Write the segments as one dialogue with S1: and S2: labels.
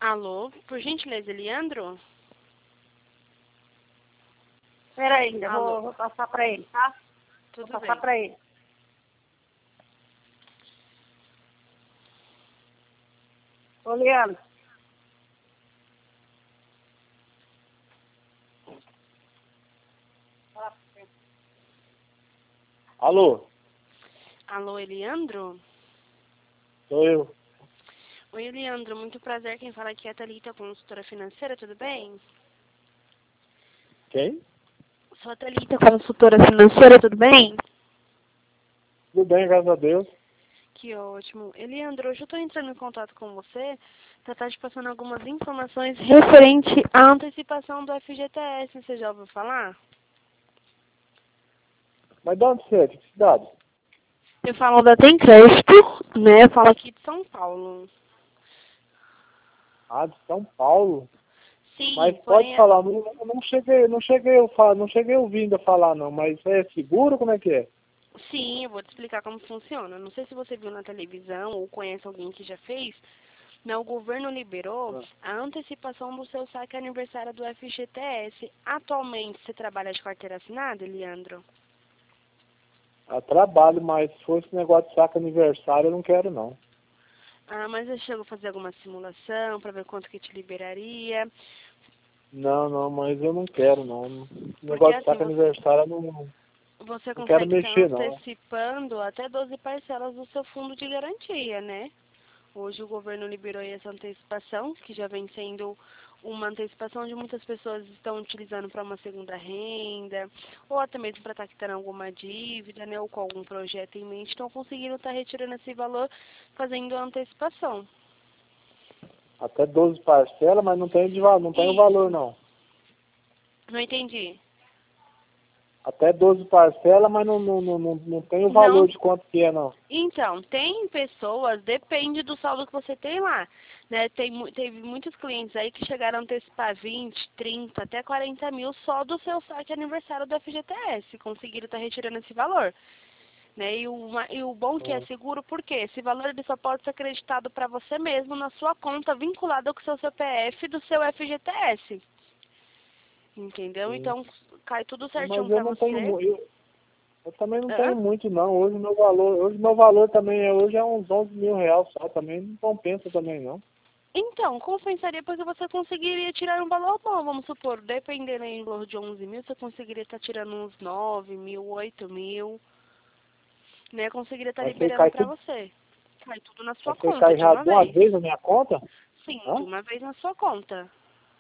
S1: Alô, por gentileza, Leandro?
S2: Espera aí, ainda
S1: Alô.
S2: vou passar para ele, tá?
S1: Tudo
S2: Vou
S1: bem.
S2: passar para ele. Ô, Leandro.
S3: Alô,
S1: Alô, Leandro?
S3: sou eu.
S1: Oi, Leandro, muito prazer. Quem fala aqui é a Thalita, consultora financeira, tudo bem?
S3: Quem?
S1: Sou a Thalita, consultora financeira, tudo bem?
S3: Tudo bem, graças a Deus.
S1: Que ótimo. Leandro, hoje eu estou entrando em contato com você para estar te passando algumas informações referente à antecipação do FGTS. Você já ouviu falar?
S3: Mas de onde você é? De que cidade?
S1: Eu falo da Tem Crédito, né? Eu falo aqui de São Paulo.
S3: Ah, de São Paulo.
S1: Sim,
S3: Mas
S1: porém
S3: pode falar, não cheguei ouvindo a falar não, mas é seguro, como é que é?
S1: Sim, eu vou te explicar como funciona. Não sei se você viu na televisão ou conhece alguém que já fez, né, o governo liberou a antecipação do seu saque aniversário do FGTS. Atualmente, você trabalha de carteira assinada, Leandro?
S3: Ah, trabalho, mas se fosse negócio de saco aniversário, eu não quero não.
S1: Ah, mas eu chego a fazer alguma simulação para ver quanto que te liberaria.
S3: Não, mas eu não quero não.
S1: Porque
S3: Negócio de
S1: assim,
S3: saco aniversário, eu
S1: você
S3: não quero
S1: consegue estar
S3: mexer não.
S1: antecipando até 12 parcelas do seu fundo de garantia, né? Hoje o governo liberou essa antecipação, que já vem sendo uma antecipação de muitas pessoas estão utilizando para uma segunda renda, ou até mesmo para estar quitando alguma dívida, né, ou com algum projeto em mente, estão conseguindo estar retirando esse valor, fazendo a antecipação.
S3: Até 12 parcelas, mas não tem o valor não.
S1: Não entendi.
S3: Até 12 parcelas, mas não tem o
S1: Não.
S3: valor de quanto que é não.
S1: Então, tem pessoas, depende do saldo que você tem lá, né? Teve muitos clientes aí que chegaram a antecipar 20, 30, até 40 mil só do seu saque aniversário do FGTS, conseguiram estar retirando esse valor. Né? E o bom que é seguro, porque esse valor ele só pode ser acreditado para você mesmo na sua conta vinculada com o seu CPF do seu FGTS. Entendeu?
S3: Sim.
S1: Então, cai tudo
S3: Mas
S1: certinho
S3: eu
S1: para
S3: não
S1: você.
S3: tenho eu também não
S1: Hã?
S3: tenho muito não. Hoje meu valor também hoje é uns 11 mil reais só, também não compensa também não.
S1: Então, compensaria porque você conseguiria tirar um valor bom, vamos supor, dependendo em valor de 11 mil, você conseguiria estar tirando uns 9 mil, 8 mil, né? Conseguiria estar
S3: Mas você
S1: liberando
S3: cai
S1: para
S3: tudo,
S1: você. Cai tudo na sua
S3: mas você
S1: conta,
S3: cai
S1: de
S3: já
S1: uma
S3: de uma
S1: vez.
S3: vez na minha conta?
S1: Sim, de
S3: Hã?
S1: uma vez na sua conta.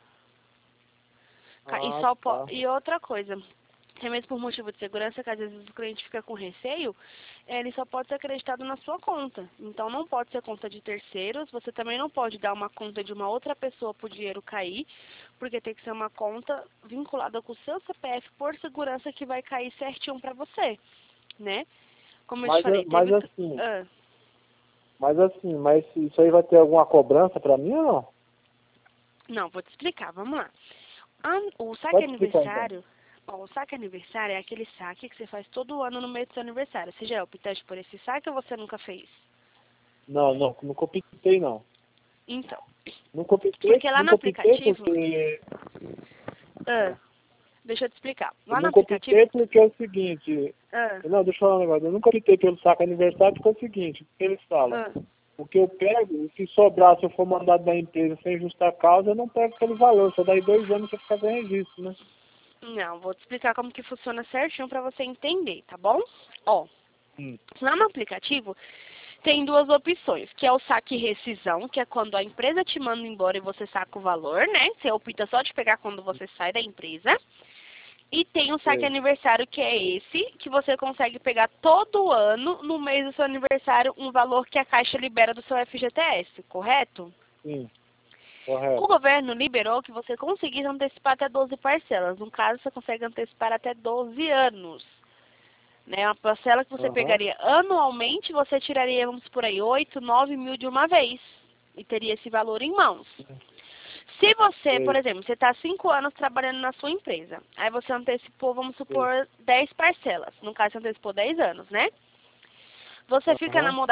S3: Ah, tá.
S1: E outra coisa, até mesmo por motivo de segurança, que às vezes o cliente fica com receio, ele só pode ser acreditado na sua conta. Então não pode ser conta de terceiros, você também não pode dar uma conta de uma outra pessoa para o dinheiro cair, porque tem que ser uma conta vinculada com o seu CPF por segurança que vai cair certinho para você, né? Como eu te
S3: Mas,
S1: falei,
S3: mas
S1: teve...
S3: assim,
S1: Ah,
S3: mas isso aí vai ter alguma cobrança pra mim ou não?
S1: não, vou te explicar, vamos lá. O saque
S3: Pode explicar então.
S1: aniversário, ó, o saque aniversário é aquele saque que você faz todo ano no meio do seu aniversário. Você já optaste por esse saque ou você nunca fez?
S3: Não optei não.
S1: Então,
S3: Nunca optei,
S1: porque lá no
S3: nunca optei
S1: aplicativo,
S3: porque
S1: ah, deixa eu te explicar.
S3: eu
S1: Lá no
S3: nunca
S1: aplicativo,
S3: optei porque é o seguinte,
S1: ah,
S3: não, deixa eu falar um negócio, eu nunca optei pelo saco aniversário porque é o seguinte, o que eles falam?
S1: ah,
S3: O que eu pego, se sobrar, se eu for mandado da empresa sem justa causa, eu não pego aquele valor, só daí 2 anos que eu ficar sem registro, né?
S1: não, vou te explicar como que funciona certinho para você entender, tá bom? Ó,
S3: Hum.
S1: lá no aplicativo tem duas opções, que é o saque rescisão, que é quando a empresa te manda embora e você saca o valor, né? Você opta só de pegar quando você sai da empresa. E tem o saque
S3: Sei.
S1: aniversário, que é esse, que você consegue pegar todo ano, no mês do seu aniversário, um valor que a Caixa libera do seu FGTS, correto?
S3: Sim,
S1: O
S3: correto.
S1: governo liberou que você conseguisse antecipar até 12 parcelas. No caso, você consegue antecipar até 12 anos. Né? Uma parcela que você
S3: Aham.
S1: pegaria anualmente, você tiraria, vamos por aí, 8, 9 mil de uma vez. E teria esse valor em mãos. Se você, por
S3: Sei,
S1: exemplo, você está 5 anos trabalhando na sua empresa, aí você antecipou, vamos
S3: sei.
S1: supor, 10 parcelas. No caso, você antecipou 10 anos, né? Você fica na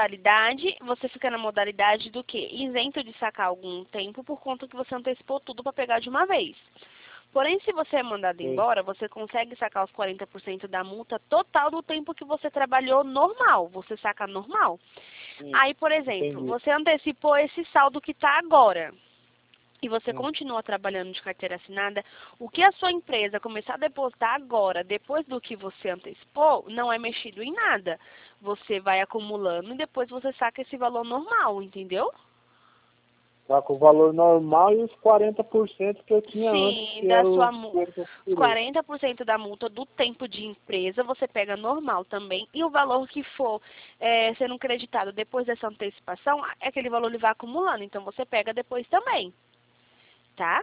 S1: modalidade do quê? Isento de sacar algum tempo por conta que você antecipou tudo para pegar de uma vez. Porém, se você é mandado embora, você consegue sacar os 40% da multa total do tempo que você trabalhou normal. Você saca normal. Aí, por exemplo, você antecipou esse saldo que está agora. E você continua trabalhando de carteira assinada, o que a sua empresa começar a depositar agora, depois do que você antecipou, não é mexido em nada. Você vai acumulando e depois você saca esse valor normal, entendeu?
S3: Tá com o valor normal e os 40% que eu tinha antes.
S1: Sim,
S3: Que
S1: da
S3: era
S1: sua
S3: os
S1: 40% da multa do tempo de empresa, você pega normal também. E o valor que for sendo creditado depois dessa antecipação, aquele valor ele vai acumulando. Então você pega depois também. Tá?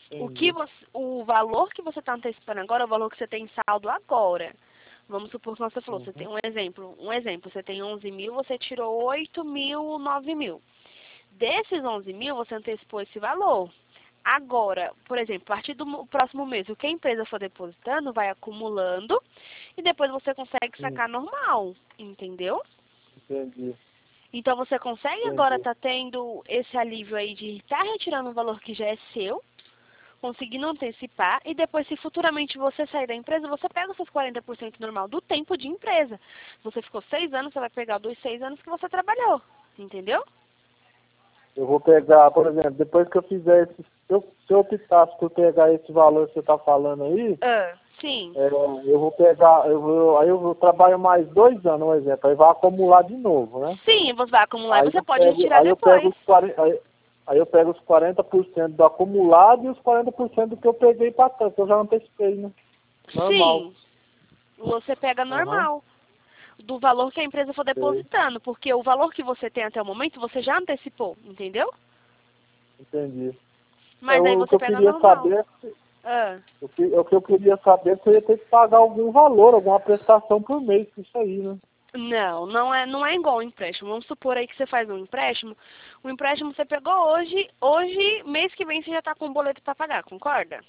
S1: O valor que você está antecipando agora é o valor que você tem em saldo agora. Vamos supor que você falou, você tem um exemplo, você tem 11 mil, você tirou 8 mil, 9 mil. Desses 11 mil, você antecipou esse valor. Agora, por exemplo, a partir do próximo mês, o que a empresa for depositando, vai acumulando e depois você consegue sacar normal, entendeu?
S3: Entendi.
S1: Então você consegue agora estar tendo esse alívio aí de estar retirando um valor que já é seu, conseguindo antecipar, e depois se futuramente você sair da empresa, você pega os seus 40% normal do tempo de empresa. Você ficou 6 anos, você vai pegar dos 6 anos que você trabalhou, entendeu?
S3: Eu vou pegar, por exemplo, depois que eu fizer esse... Se eu optasse por pegar esse valor que você está falando aí,
S1: sim.
S3: Eu vou pegar, aí eu trabalho mais 2 anos, um exemplo, aí vai acumular de novo, né?
S1: Sim, você vai acumular
S3: Aí
S1: e você pode retirar
S3: aí
S1: depois.
S3: Aí eu pego os 40% do acumulado e os 40% do que eu peguei para trás, que eu já antecipei, né? Normal.
S1: Sim, você pega normal. Do valor que a empresa for depositando, porque o valor que você tem até o momento, você já antecipou, entendeu?
S3: Entendi.
S1: Mas aí você pega normal.
S3: Saber, o que eu queria saber é se eu ia ter que pagar algum valor, alguma prestação por mês com isso aí, né?
S1: Não é igual um empréstimo. Vamos supor aí que você faz um empréstimo. O empréstimo você pegou hoje, mês que vem você já está com um boleto para pagar, concorda?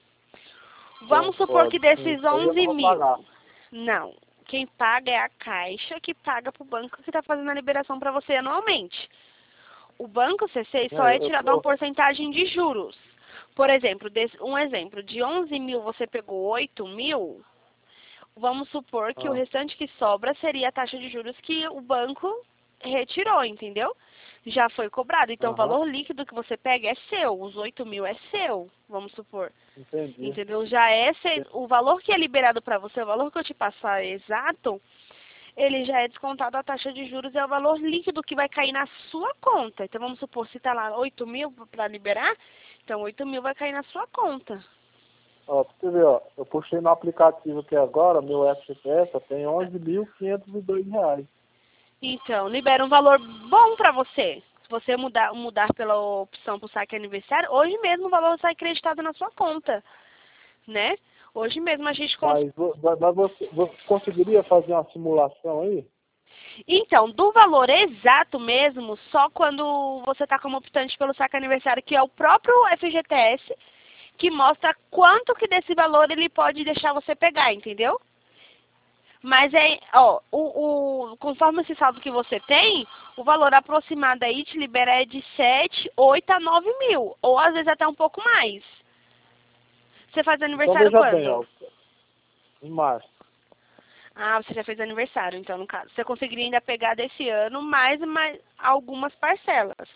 S1: Vamos supor que desses 11 mil. Não. Quem paga é a Caixa, que paga para o banco que está fazendo a liberação para você anualmente. O banco C6 só é tirado uma porcentagem de juros. Por exemplo, um exemplo, de 11 mil você pegou 8 mil, vamos supor que o restante que sobra seria a taxa de juros que o banco retirou, entendeu? Já foi cobrado. Então, o valor líquido que você pega é seu. Os 8 mil é seu, vamos supor.
S3: Entendi.
S1: Entendeu? O valor que é liberado para você, o valor que eu te passar exato, ele já é descontado a taxa de juros, é o valor líquido que vai cair na sua conta. Então, vamos supor, se está lá 8 mil para liberar, então 8 mil vai cair na sua conta.
S3: Ó, pra você ver, ó, eu puxei no aplicativo aqui agora, meu FGTS, tem R$11.502.
S1: Então, libera um valor bom para você. Se você mudar pela opção para o saque aniversário, hoje mesmo o valor sai creditado na sua conta, né? Hoje mesmo a gente
S3: Mas você conseguiria fazer uma simulação aí?
S1: Então, do valor exato mesmo, só quando você está como optante pelo saque aniversário, que é o próprio FGTS, que mostra quanto que desse valor ele pode deixar você pegar, entendeu? Mas conforme esse saldo que você tem, o valor aproximado aí te libera de 7, 8 a 9 mil, ou às vezes até um pouco mais. Você faz aniversário
S3: então, veja
S1: quando?
S3: bem, ó, em março.
S1: Ah, você já fez aniversário, então, no caso. Você conseguiria ainda pegar desse ano mais algumas parcelas.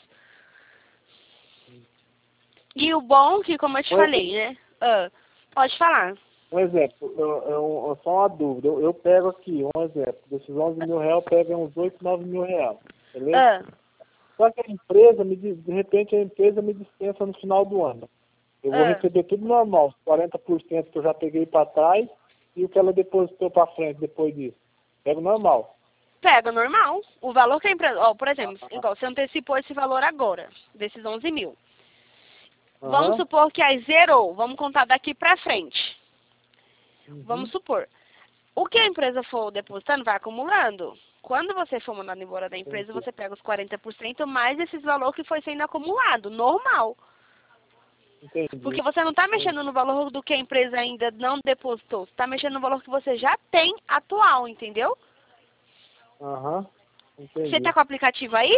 S1: E o bom que, como eu te falei, né? Pode falar.
S3: Um exemplo, só uma dúvida. Eu pego aqui, um exemplo. Desses 11 mil reais, eu pego uns 8, 9 mil reais. Beleza? Só que a empresa, de repente, a empresa me dispensa no final do ano. Eu vou receber tudo normal, os 40% que eu já peguei para trás e o que ela depositou para frente depois disso. Pego normal.
S1: Pega normal. O valor que a empresa... por exemplo, igual você antecipou esse valor agora, desses 11 mil. Vamos supor que aí zerou. Vamos contar daqui para frente. Vamos supor. O que a empresa for depositando vai acumulando. Quando você for mandado embora da empresa, você pega os 40% mais esses valores que foi sendo acumulado. Normal.
S3: Entendi.
S1: Porque você não está mexendo no valor do que a empresa ainda não depositou. Você está mexendo no valor que você já tem atual, entendeu?
S3: Entendi.
S1: Você tá com o aplicativo aí?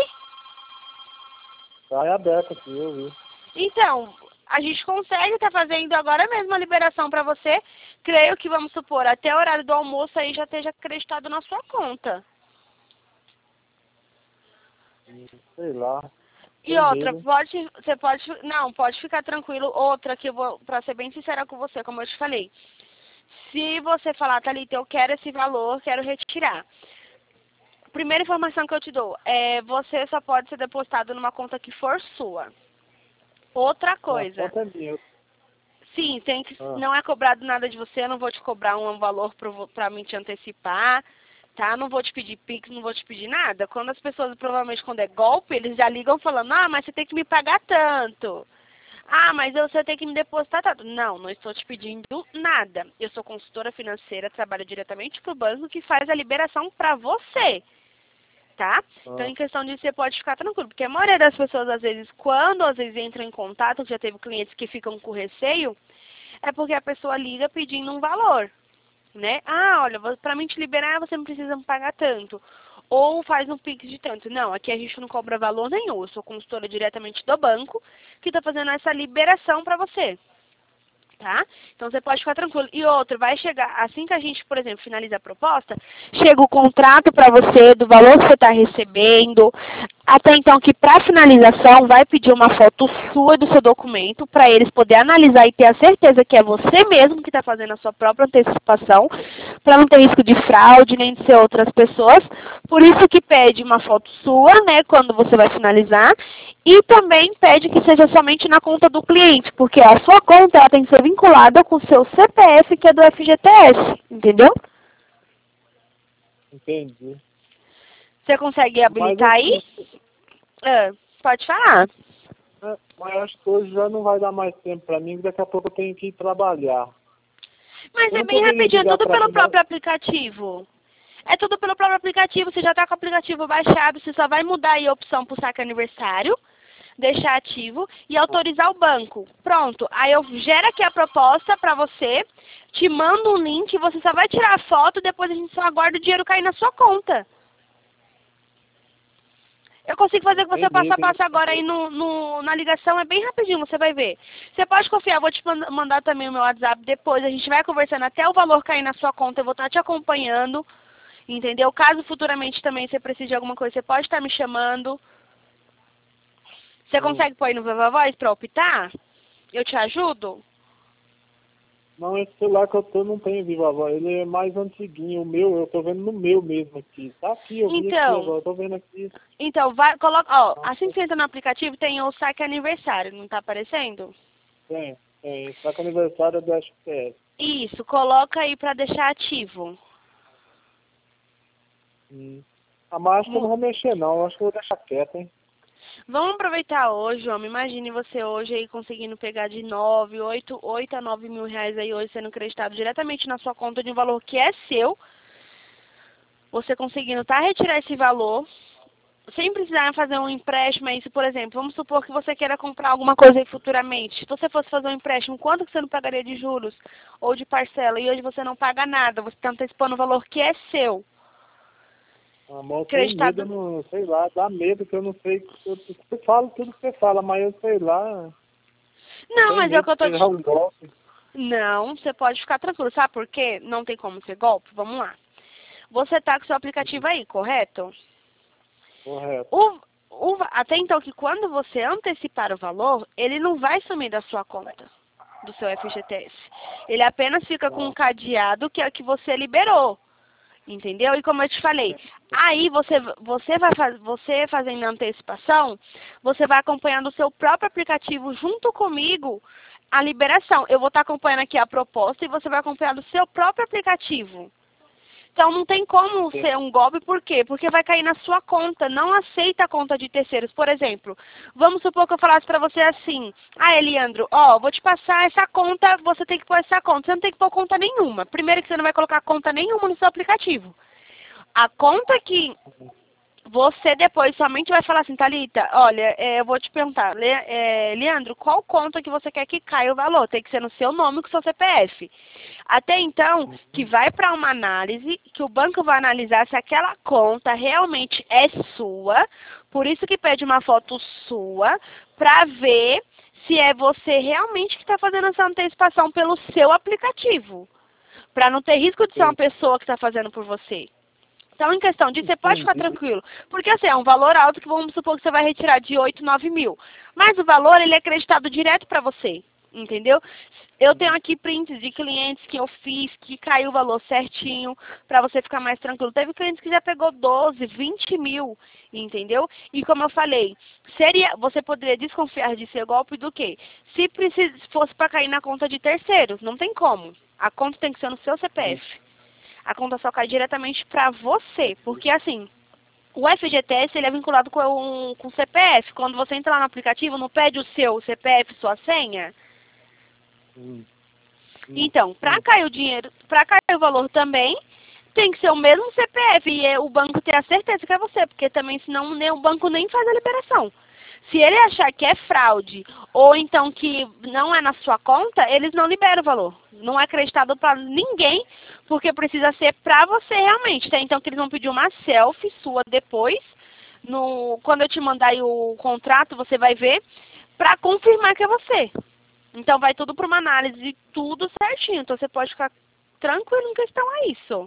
S3: Tá aberto aqui, eu vi.
S1: Então, a gente consegue estar fazendo agora mesmo a liberação para você. Creio que, vamos supor, até o horário do almoço aí já esteja acreditado na sua conta.
S3: Sei lá.
S1: E outra, pode ficar tranquilo. Outra que eu vou, pra ser bem sincera com você, como eu te falei. Se você falar, Thalita, eu quero esse valor, quero retirar. Primeira informação que eu te dou, você só pode ser depositado numa conta que for sua. Outra coisa.
S3: A conta é minha.
S1: Sim, não é cobrado nada de você, eu não vou te cobrar um valor pra mim te antecipar, tá? Não vou te pedir Pix, não vou te pedir nada. Quando as pessoas, provavelmente quando é golpe, eles já ligam falando, mas você tem que me pagar tanto. Mas você tem que me depositar tanto. Não, não estou te pedindo nada. Eu sou consultora financeira, trabalho diretamente pro banco que faz a liberação pra você. Tá? Então, em questão disso, você pode ficar tranquilo. Porque a maioria das pessoas, às vezes, quando entram em contato, já teve clientes que ficam com receio, é porque a pessoa liga pedindo um valor, né? Olha, pra mim te liberar, você não precisa me pagar tanto. Ou faz um Pix de tanto. Não, aqui a gente não cobra valor nenhum. Eu sou consultora diretamente do banco que está fazendo essa liberação para você. Tá? Então você pode ficar tranquilo. E outra, vai chegar, assim que a gente, por exemplo, finaliza a proposta, chega o contrato para você do valor que você está recebendo. Até então que para finalização vai pedir uma foto sua do seu documento para eles poderem analisar e ter a certeza que é você mesmo que está fazendo a sua própria antecipação, para não ter risco de fraude nem de ser outras pessoas. Por isso que pede uma foto sua, né, quando você vai finalizar. E também pede que seja somente na conta do cliente, porque a sua conta ela tem que ser vinculada com o seu CPF, que é do FGTS, entendeu?
S3: Entendi.
S1: Você consegue habilitar aí? Pode falar.
S3: Mas acho que hoje já não vai dar mais tempo para mim, daqui a pouco eu tenho que ir trabalhar.
S1: Mas é bem rapidinho, tudo pelo próprio aplicativo. É tudo pelo próprio aplicativo, você já está com o aplicativo baixado, você só vai mudar aí a opção para o saque aniversário, deixar ativo e autorizar o banco. Pronto, aí eu gero aqui a proposta para você, te mando um link, você só vai tirar a foto, depois a gente só aguarda o dinheiro cair na sua conta. Eu consigo fazer com você passo a passo agora aí na ligação, é bem rapidinho, você vai ver. Você pode confiar, vou te mandar também o meu WhatsApp depois, a gente vai conversando até o valor cair na sua conta, eu vou estar te acompanhando, entendeu? Caso futuramente também você precise de alguma coisa, você pode estar me chamando. Você consegue pôr aí no Viva Voz para optar? Eu te ajudo?
S3: Não, esse celular que eu tô não tem Viva Voz, ele é mais antiguinho. O meu, eu tô vendo no meu mesmo aqui. Tá aqui, eu vi aqui agora, eu tô vendo aqui.
S1: Então, assim que você entra no aplicativo, tem o saque aniversário, não tá aparecendo?
S3: Tem. Saque aniversário do FPS.
S1: Isso, coloca aí pra deixar ativo.
S3: Mas acho que eu não vou mexer não, eu acho que eu vou deixar quieto, hein.
S1: Vamos aproveitar hoje, homem. Imagine você hoje aí conseguindo pegar de 8 a 9 mil reais aí hoje sendo creditado diretamente na sua conta de um valor que é seu. Você conseguindo retirar esse valor, sem precisar fazer um empréstimo, isso, por exemplo, vamos supor que você queira comprar alguma coisa aí futuramente. Se você fosse fazer um empréstimo, quanto que você não pagaria de juros ou de parcela? E hoje você não paga nada, você está antecipando o valor que é seu.
S3: Amor, tem medo, não, sei lá, dá medo que eu não sei. Você fala tudo que você fala, mas eu sei lá.
S1: Não, mas é o que eu tô dizendo. Não, você pode ficar tranquilo. Sabe por quê? Não tem como ser golpe? Vamos lá. Você tá com o seu aplicativo aí, correto?
S3: Correto.
S1: Até então que quando você antecipar o valor, ele não vai sumir da sua conta, do seu FGTS. Ele apenas fica com um cadeado que é o que você liberou. Entendeu? E como eu te falei, aí você fazendo a antecipação, você vai acompanhando o seu próprio aplicativo junto comigo a liberação. Eu vou estar acompanhando aqui a proposta e você vai acompanhar do seu próprio aplicativo. Então não tem como ser um golpe, por quê? Porque vai cair na sua conta, não aceita a conta de terceiros. Por exemplo, vamos supor que eu falasse para você assim, Eliandro, vou te passar essa conta, você tem que pôr essa conta. Você não tem que pôr conta nenhuma. Primeiro que você não vai colocar conta nenhuma no seu aplicativo. A conta que você depois somente vai falar assim, Thalita, olha, eu vou te perguntar, Leandro, qual conta que você quer que caia o valor? Tem que ser no seu nome com o seu CPF. Até então, que vai para uma análise, que o banco vai analisar se aquela conta realmente é sua, por isso que pede uma foto sua, para ver se é você realmente que está fazendo essa antecipação pelo seu aplicativo. Para não ter risco de ser uma pessoa que está fazendo por você. Então, em questão disso, você pode ficar tranquilo. Porque, assim, é um valor alto que vamos supor que você vai retirar de 8, 9 mil. Mas o valor, ele é acreditado direto para você. Entendeu? Eu tenho aqui prints de clientes que eu fiz, que caiu o valor certinho, para você ficar mais tranquilo. Teve clientes que já pegou 12, 20 mil, entendeu? E como eu falei, você poderia desconfiar de ser golpe do quê? Se fosse para cair na conta de terceiros, não tem como. A conta tem que ser no seu CPF. A conta só cai diretamente para você, porque assim, o FGTS ele é vinculado com o CPF. Quando você entra lá no aplicativo, não pede o seu CPF, sua senha? Então, para cair o dinheiro, para cair o valor também, tem que ser o mesmo CPF e o banco ter a certeza que é você, porque também senão o banco nem faz a liberação. Se ele achar que é fraude ou então que não é na sua conta, eles não liberam o valor. Não é acreditado para ninguém, porque precisa ser para você realmente, tá? Então que eles vão pedir uma selfie sua depois, quando eu te mandar aí o contrato, você vai ver, para confirmar que é você. Então vai tudo para uma análise, tudo certinho. Então você pode ficar tranquilo em questão a isso.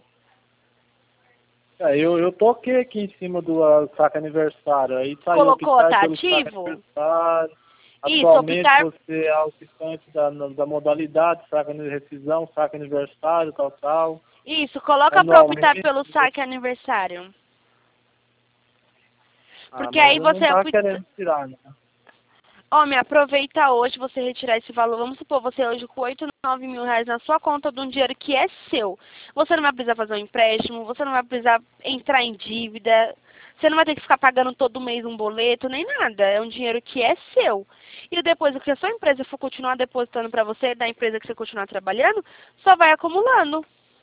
S3: Eu toquei aqui em cima do saque aniversário. Aí saiu
S1: colocou,
S3: optar
S1: tá
S3: pelo
S1: ativo? Isso,
S3: atualmente
S1: optar...
S3: você é optante da modalidade, saque de rescisão, saque aniversário, tal.
S1: Isso, coloca para optar pelo saque aniversário. Porque aí
S3: mas
S1: você...
S3: não tá querendo tirar, né?
S1: Homem, aproveita hoje você retirar esse valor. Vamos supor, você hoje com 8, 9 mil reais na sua conta de um dinheiro que é seu. Você não vai precisar fazer um empréstimo, você não vai precisar entrar em dívida, você não vai ter que ficar pagando todo mês um boleto, nem nada. É um dinheiro que é seu. E depois, o que a sua empresa for continuar depositando para você, da empresa que você continuar trabalhando, só vai acumulando.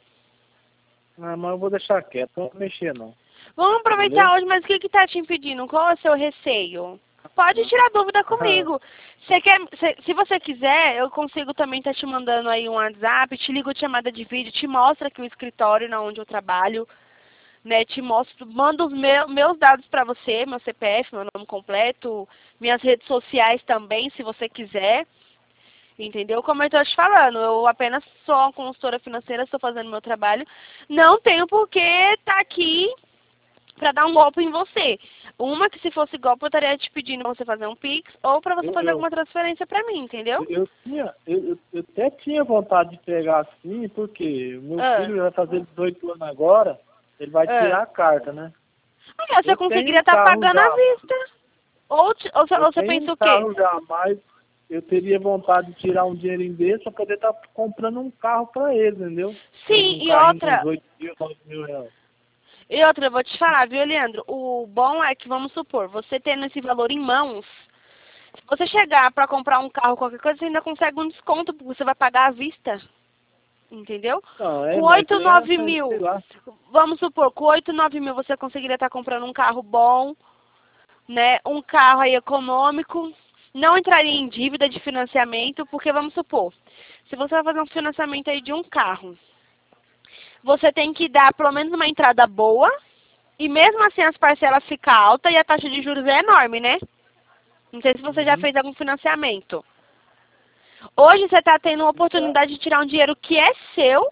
S3: Mas eu vou deixar quieto, não vou mexer não.
S1: Vamos aproveitar hoje, mas o que está te impedindo? Qual é o seu receio? Pode tirar dúvida comigo. Se você quiser, eu consigo também estar te mandando aí um WhatsApp, te ligo de chamada de vídeo, te mostro aqui o escritório na onde eu trabalho, né? Te mostro, mando os meus dados para você, meu CPF, meu nome completo, minhas redes sociais também, se você quiser. Entendeu? Como eu estou te falando, eu apenas sou uma consultora financeira, estou fazendo meu trabalho. Não tenho por que estar aqui para dar um golpe em você. Uma que se fosse golpe, eu estaria te pedindo para você fazer um Pix ou para você fazer alguma transferência para mim, entendeu?
S3: Eu até tinha vontade de pegar assim, porque o meu filho vai fazer 18 anos agora, ele vai tirar a carta, né?
S1: Você conseguiria estar pagando à vista. Ou você pensa o quê?
S3: Jamais eu teria vontade de tirar um dinheirinho desse para poder estar comprando um carro para ele, entendeu?
S1: Sim, e outra...
S3: Com 8 mil, 9 mil reais.
S1: E outra, eu vou te falar, viu, Leandro? O bom é que, vamos supor, você tendo esse valor em mãos, se você chegar para comprar um carro, qualquer coisa, você ainda consegue um desconto, porque você vai pagar à vista. Entendeu?
S3: Não,
S1: com 8, 9 mil, vamos supor, com 8, 9 mil você conseguiria estar comprando um carro bom, né? Um carro aí econômico, não entraria em dívida de financiamento, porque vamos supor, se você vai fazer um financiamento aí de um carro, você tem que dar pelo menos uma entrada boa, e mesmo assim as parcelas ficam altas e a taxa de juros é enorme, né? Não sei se você já fez algum financiamento. Hoje você está tendo uma oportunidade de tirar um dinheiro que é seu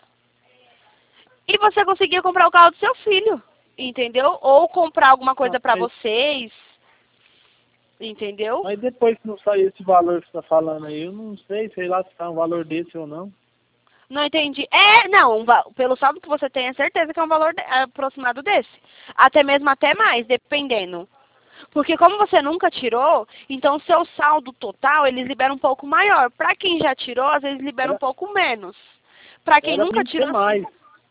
S1: e você conseguir comprar o carro do seu filho, entendeu? Ou comprar alguma coisa para vocês, entendeu?
S3: Mas depois que não sair esse valor que você está falando aí, eu não sei lá se está um valor desse ou não.
S1: Não entendi. Não, pelo saldo que você tem, é certeza que é um valor aproximado desse. Até mesmo até mais, dependendo. Porque como você nunca tirou, então o seu saldo total, eles liberam um pouco maior. Para quem já tirou, às vezes libera um pouco menos. Para quem nunca tirou...
S3: mais.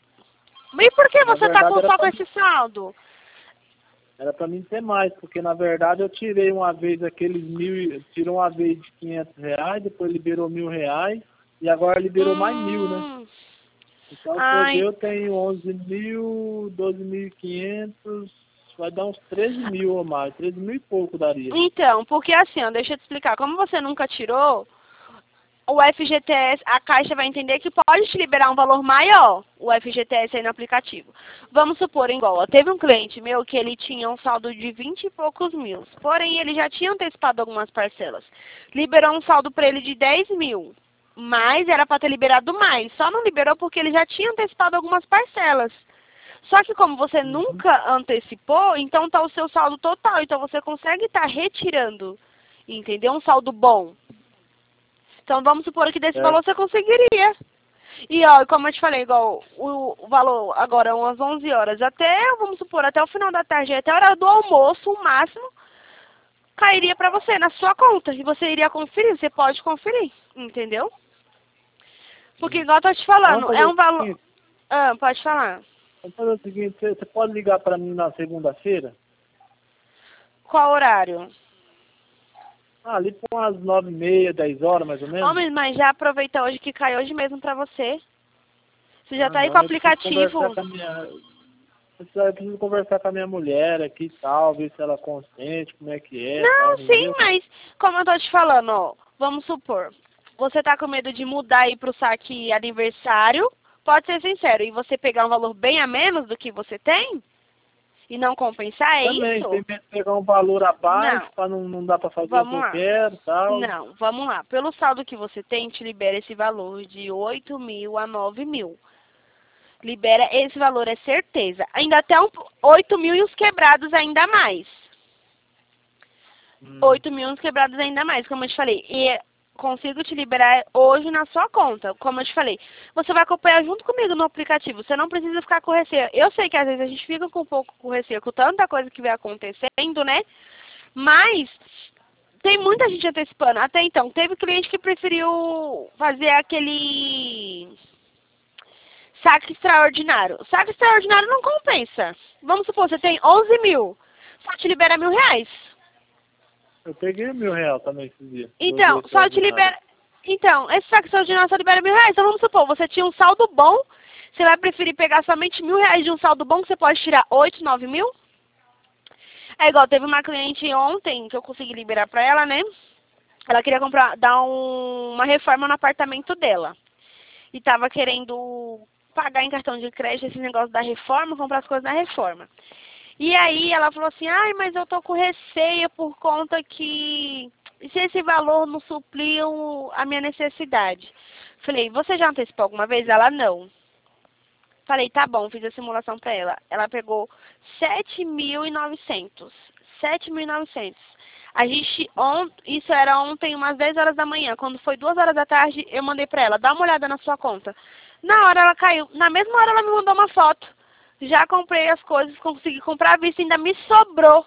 S1: E por que você está só com esse saldo?
S3: Era para mim ter mais, porque na verdade eu tirei uma vez aqueles tirou uma vez de 500 reais, depois liberou 1.000 reais. E agora liberou mais 1.000, né? Então, eu tenho 11 mil, 12.500, vai dar uns 13 mil ou mais, 13 mil e pouco daria.
S1: Então, porque assim, ó, deixa eu te explicar. Como você nunca tirou, o FGTS, a Caixa vai entender que pode te liberar um valor maior, o FGTS aí no aplicativo. Vamos supor, igual, ó, teve um cliente meu que ele tinha um saldo de 20 e poucos mil, porém ele já tinha antecipado algumas parcelas. Liberou um saldo para ele de 10 mil, mas era para ter liberado mais, só não liberou porque ele já tinha antecipado algumas parcelas. Só que como você nunca antecipou, então tá o seu saldo total, então você consegue estar retirando, entendeu? Um saldo bom. Então, vamos supor que desse valor você conseguiria. E, ó, como eu te falei, igual o valor agora, umas 11 horas, até, vamos supor, até o final da tarde, até a hora do almoço, o máximo, cairia pra você, na sua conta. E você iria conferir, você pode conferir, entendeu? Porque, igual eu tô te falando, é um valor... Ah, pode falar.
S3: Vamos fazer o seguinte, você pode ligar pra mim na segunda-feira?
S1: Qual horário?
S3: Ali por umas 9h30, 10 horas, mais ou menos.
S1: Homem, mas já aproveita hoje que cai hoje mesmo pra você. Você já tá aí com o aplicativo.
S3: Eu preciso conversar com a minha mulher aqui e tal, ver se ela consente, como é que é.
S1: Não,
S3: tal,
S1: sim,
S3: entendeu?
S1: mas como eu tô te falando, ó, vamos supor, você tá com medo de mudar aí pro saque aniversário, pode ser sincero, e você pegar um valor bem a menos do que você tem? E não compensar, é
S3: Também,
S1: isso?
S3: tem medo de pegar um valor abaixo,
S1: Não.
S3: para não dar para fazer
S1: Vamos
S3: o que
S1: lá.
S3: eu quero e tal.
S1: Não, vamos lá. Pelo saldo que você tem, te libera esse valor de 8 mil a 9 mil. Libera esse valor, é certeza. Ainda até 8 mil e os quebrados ainda mais. 8 mil e os quebrados ainda mais, como eu te falei. E consigo te liberar hoje na sua conta, como eu te falei. Você vai acompanhar junto comigo no aplicativo. Você não precisa ficar com receio. Eu sei que às vezes a gente fica com um pouco com receio com tanta coisa que vai acontecendo, né? Mas tem muita gente antecipando. Até então, teve cliente que preferiu fazer aquele saque extraordinário. Saque extraordinário não compensa. Vamos supor, você tem 11 mil. Só te libera R$1.000.
S3: Eu peguei R$1.000 também esse dia.
S1: Então, só te libera... Então, esse saque extraordinário só libera R$1.000. Então, vamos supor, você tinha um saldo bom. Você vai preferir pegar somente R$1.000 de um saldo bom, que você pode tirar 8, 9 mil? É igual, teve uma cliente ontem que eu consegui liberar pra ela, né? Ela queria dar uma reforma no apartamento dela. E tava querendo pagar em cartão de crédito esse negócio da reforma, comprar as coisas da reforma. E aí ela falou assim, ai, mas eu tô com receio por conta que se esse valor não supriu a minha necessidade. Falei, você já antecipou alguma vez? Ela, não. Falei, tá bom, fiz a simulação pra ela. Ela pegou 7.900. 7.900. A gente, isso era ontem, umas 10 horas da manhã. Quando foi 2 horas da tarde, eu mandei pra ela, dá uma olhada na sua conta. Na hora ela caiu. Na mesma hora ela me mandou uma foto. Já comprei as coisas, consegui comprar à vista, ainda me sobrou.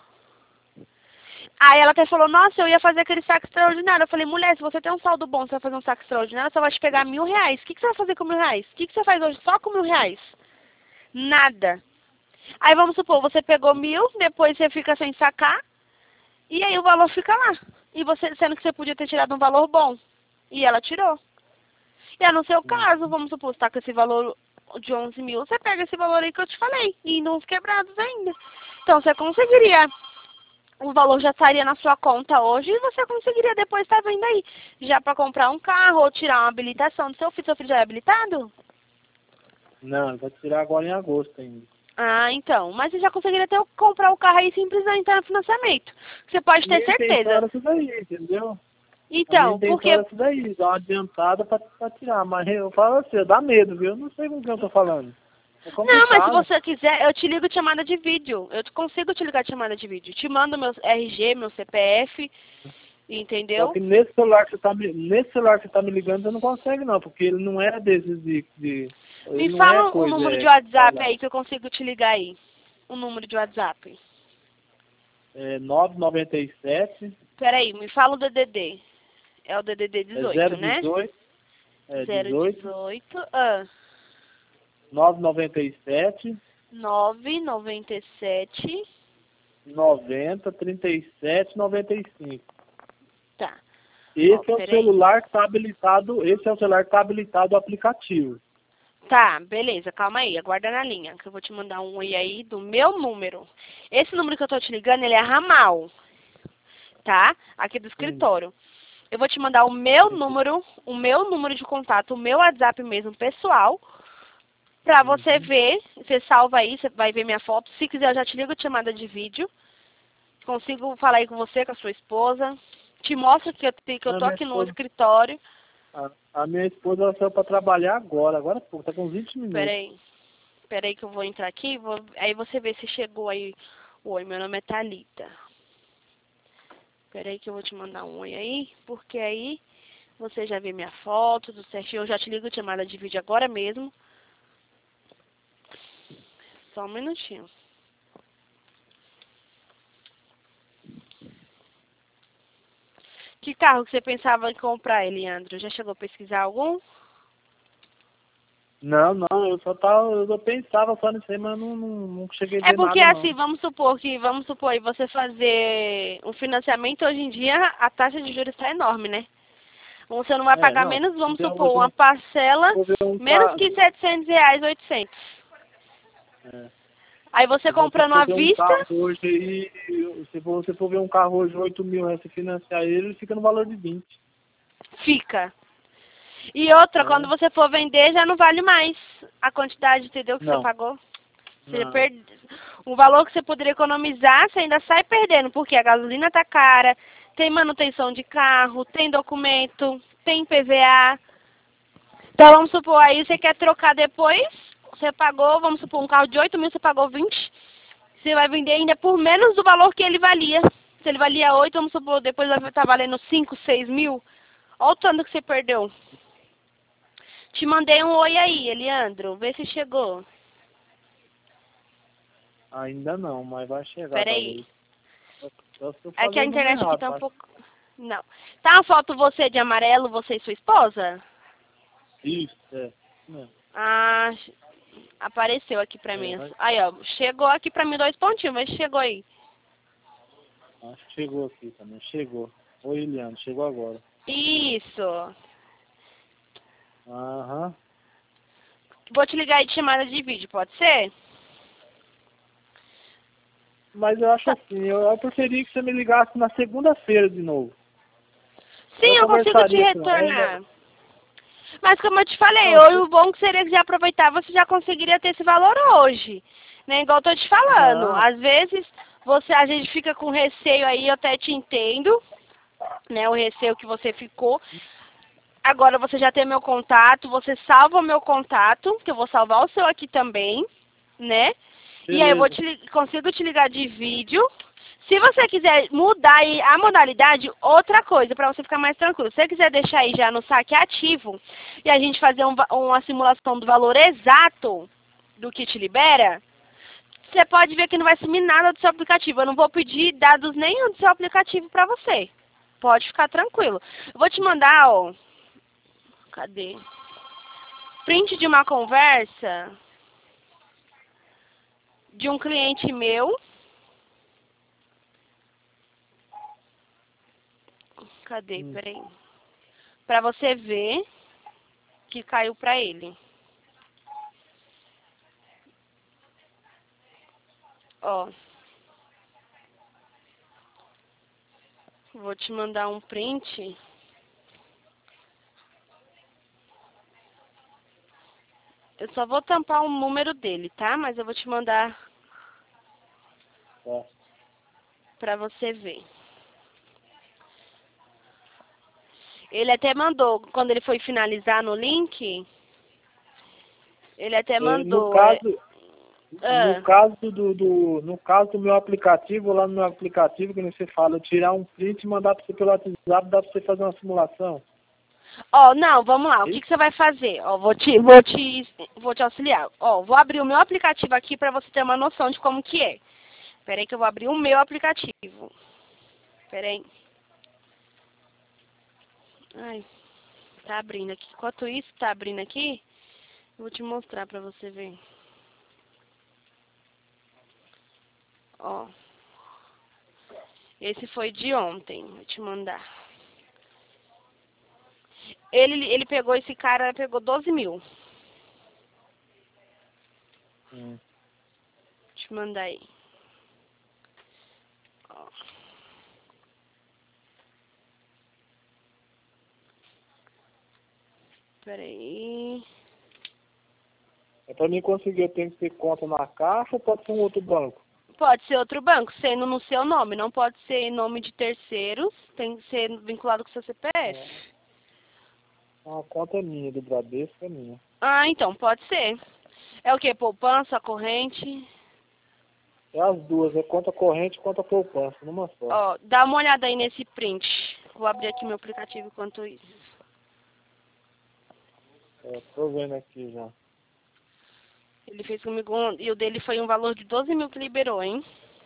S1: Aí ela até falou, nossa, eu ia fazer aquele saque extraordinário. Eu falei, mulher, se você tem um saldo bom, você vai fazer um saque extraordinário, você vai te pegar R$1.000. O que você vai fazer com R$1.000? O que você faz hoje só com R$1.000? Nada. Aí vamos supor, você pegou 1.000, depois você fica sem sacar, e aí o valor fica lá. E você, sendo que você podia ter tirado um valor bom. E ela tirou. E no seu caso, vamos supor, você tá com esse valor de 11 mil, você pega esse valor aí que eu te falei, e nos quebrados ainda. Então você conseguiria, o valor já estaria na sua conta hoje, e você conseguiria depois estar vendo aí, já para comprar um carro ou tirar uma habilitação do seu filho. Seu filho já é habilitado?
S3: Não, vai tirar agora em agosto ainda.
S1: Ah, então. Mas você já conseguiria comprar o carro aí sem precisar entrar no financiamento. Você pode ter certeza.
S3: Isso daí, entendeu?
S1: Então, porque...
S3: Isso daí, dá uma adiantada pra tirar. Mas eu falo assim, dá medo, viu? Eu não sei com quem eu tô falando.
S1: Não, mas se você quiser, eu te ligo de chamada de vídeo. Eu consigo te ligar de chamada de vídeo. Te mando meu RG, meu CPF, entendeu?
S3: Só que nesse celular que você tá me ligando, você não consegue não, porque ele não é desses de
S1: me fala o número de WhatsApp aí que eu consigo te ligar aí. O número de WhatsApp.
S3: É 997.
S1: Peraí, me fala o DDD. É o DDD 18, né?
S3: 018. É
S1: 018.
S3: 997.
S1: 997.
S3: 90 37 95.
S1: Tá.
S3: Esse é o celular que tá habilitado, esse é o celular que tá habilitado o aplicativo.
S1: Tá, beleza, calma aí, aguarda na linha, que eu vou te mandar um oi aí do meu número. Esse número que eu tô te ligando, ele é ramal, tá? Aqui do escritório. Eu vou te mandar o meu número de contato, o meu WhatsApp mesmo, pessoal, pra você ver. Você salva aí, você vai ver minha foto. Se quiser, eu já te ligo de chamada de vídeo. Consigo falar aí com você, com a sua esposa. Te mostro que eu tô aqui no escritório.
S3: A minha esposa ela saiu para trabalhar agora pô, tá com 20 minutos.
S1: Peraí que eu vou entrar aqui, aí você vê se chegou aí. Oi, meu nome é Thalita. Peraí que eu vou te mandar um oi aí, porque aí você já vê minha foto, tudo certinho. Eu já te ligo de chamada de vídeo agora mesmo. Só um minutinho. Que carro que você pensava em comprar, Eliandro? Já chegou a pesquisar algum?
S3: Não, eu pensava só nisso aí, mas não cheguei a
S1: É
S3: ver
S1: porque
S3: nada,
S1: assim,
S3: não.
S1: vamos supor aí você fazer um financiamento, hoje em dia a taxa de juros está enorme, né? Você não vai pagar
S3: Não.
S1: menos, vamos
S3: Então,
S1: supor,
S3: hoje
S1: uma parcela,
S3: vou ver um
S1: menos
S3: carro.
S1: que R$ 700, 800. Aí você
S3: Se você
S1: comprando
S3: for
S1: à
S3: ver um
S1: vista,
S3: carro hoje aí, se você for ver um carro hoje 8 mil, né, se financiar ele fica no valor de 20.
S1: fica. E outra, quando você for vender, já não vale mais a quantidade, entendeu, que você
S3: Não.
S1: pagou. Você
S3: Não.
S1: perde... O valor que você poderia economizar, você ainda sai perdendo, porque a gasolina tá cara, tem manutenção de carro, tem documento, tem PVA. Então, vamos supor, aí você quer trocar depois, você pagou, vamos supor, um carro de 8 mil, você pagou 20, você vai vender ainda por menos do valor que ele valia. Se ele valia 8, vamos supor, depois vai estar valendo 5, 6 mil. Olha o tanto que você perdeu. Te mandei um oi aí, Eliandro, vê se chegou.
S3: Ainda não, mas vai chegar
S1: Peraí.
S3: talvez. Só se eu
S1: É que
S3: fazer
S1: a
S3: o número
S1: internet aqui
S3: errado,
S1: tá um
S3: mas...
S1: pouco... Não. Tá uma foto você de amarelo, você e sua esposa?
S3: Isso, é.
S1: Ah, apareceu aqui pra mim.
S3: Mas
S1: Aí, ó, chegou aqui pra mim 2 pontinhos, mas chegou aí.
S3: acho que chegou aqui também, chegou. Oi, Eliane, chegou agora.
S1: Isso.
S3: Aham.
S1: Vou te ligar aí de chamada de vídeo, pode ser?
S3: Mas eu acho assim, eu preferia que você me ligasse na segunda-feira de novo.
S1: Sim, eu consigo te
S3: conversaria com
S1: retornar. Mas como eu te falei,
S3: Não,
S1: hoje o bom que seria que já aproveitar, você já conseguiria ter esse valor hoje. Né? Igual eu tô te falando.
S3: não.
S1: Às vezes a gente fica com receio aí, eu até te entendo, né? O receio que você ficou. Agora você já tem meu contato, você salva o meu contato, que eu vou salvar o seu aqui também, né? E aí eu
S3: Beleza.
S1: consigo te ligar de vídeo. Se você quiser mudar aí a modalidade, outra coisa, para você ficar mais tranquilo. Se você quiser deixar aí já no saque ativo e a gente fazer uma simulação do valor exato do que te libera, você pode ver que não vai sumir nada do seu aplicativo. Eu não vou pedir dados nenhum do seu aplicativo para você. Pode ficar tranquilo. Eu vou te mandar, ó. Cadê? Print de uma conversa de um cliente meu. Cadê? Peraí. Pra você ver que caiu pra ele. Ó. Vou te mandar um print. Eu só vou tampar o número dele, tá? Mas eu vou te mandar pra você ver. Ele até mandou, quando ele foi finalizar no link, ele até
S3: No
S1: mandou.
S3: caso, no caso do meu aplicativo, lá no meu aplicativo, que você fala, eu tirar um print e mandar para você pelo WhatsApp, dá para você fazer uma simulação.
S1: Ó, não, vamos lá. O que você vai fazer? Ó, vou te auxiliar. Ó, vou abrir o meu aplicativo aqui pra você ter uma noção de como que é. Peraí que eu vou abrir o meu aplicativo. Peraí. Ai, tá abrindo aqui. Enquanto isso tá abrindo aqui, eu vou te mostrar pra você ver. Ó. Esse foi de ontem. Vou te mandar. Ele pegou, esse cara pegou 12 mil. Deixa eu mandar aí. Ó. Peraí.
S3: Pra mim conseguir, eu tenho que ter conta na Caixa ou pode ser um outro banco?
S1: Pode ser outro banco, sendo no seu nome. Não pode ser em nome de terceiros. Tem que ser vinculado com o seu CPF.
S3: A conta é minha, do Bradesco é minha.
S1: Ah, então, pode ser. É o quê? Poupança, corrente?
S3: É as duas, é conta corrente e conta poupança, numa só.
S1: Ó, dá uma olhada aí nesse print. Vou abrir aqui meu aplicativo enquanto isso.
S3: Tô vendo aqui já.
S1: Ele fez comigo e o dele foi um valor de 12 mil que liberou, hein?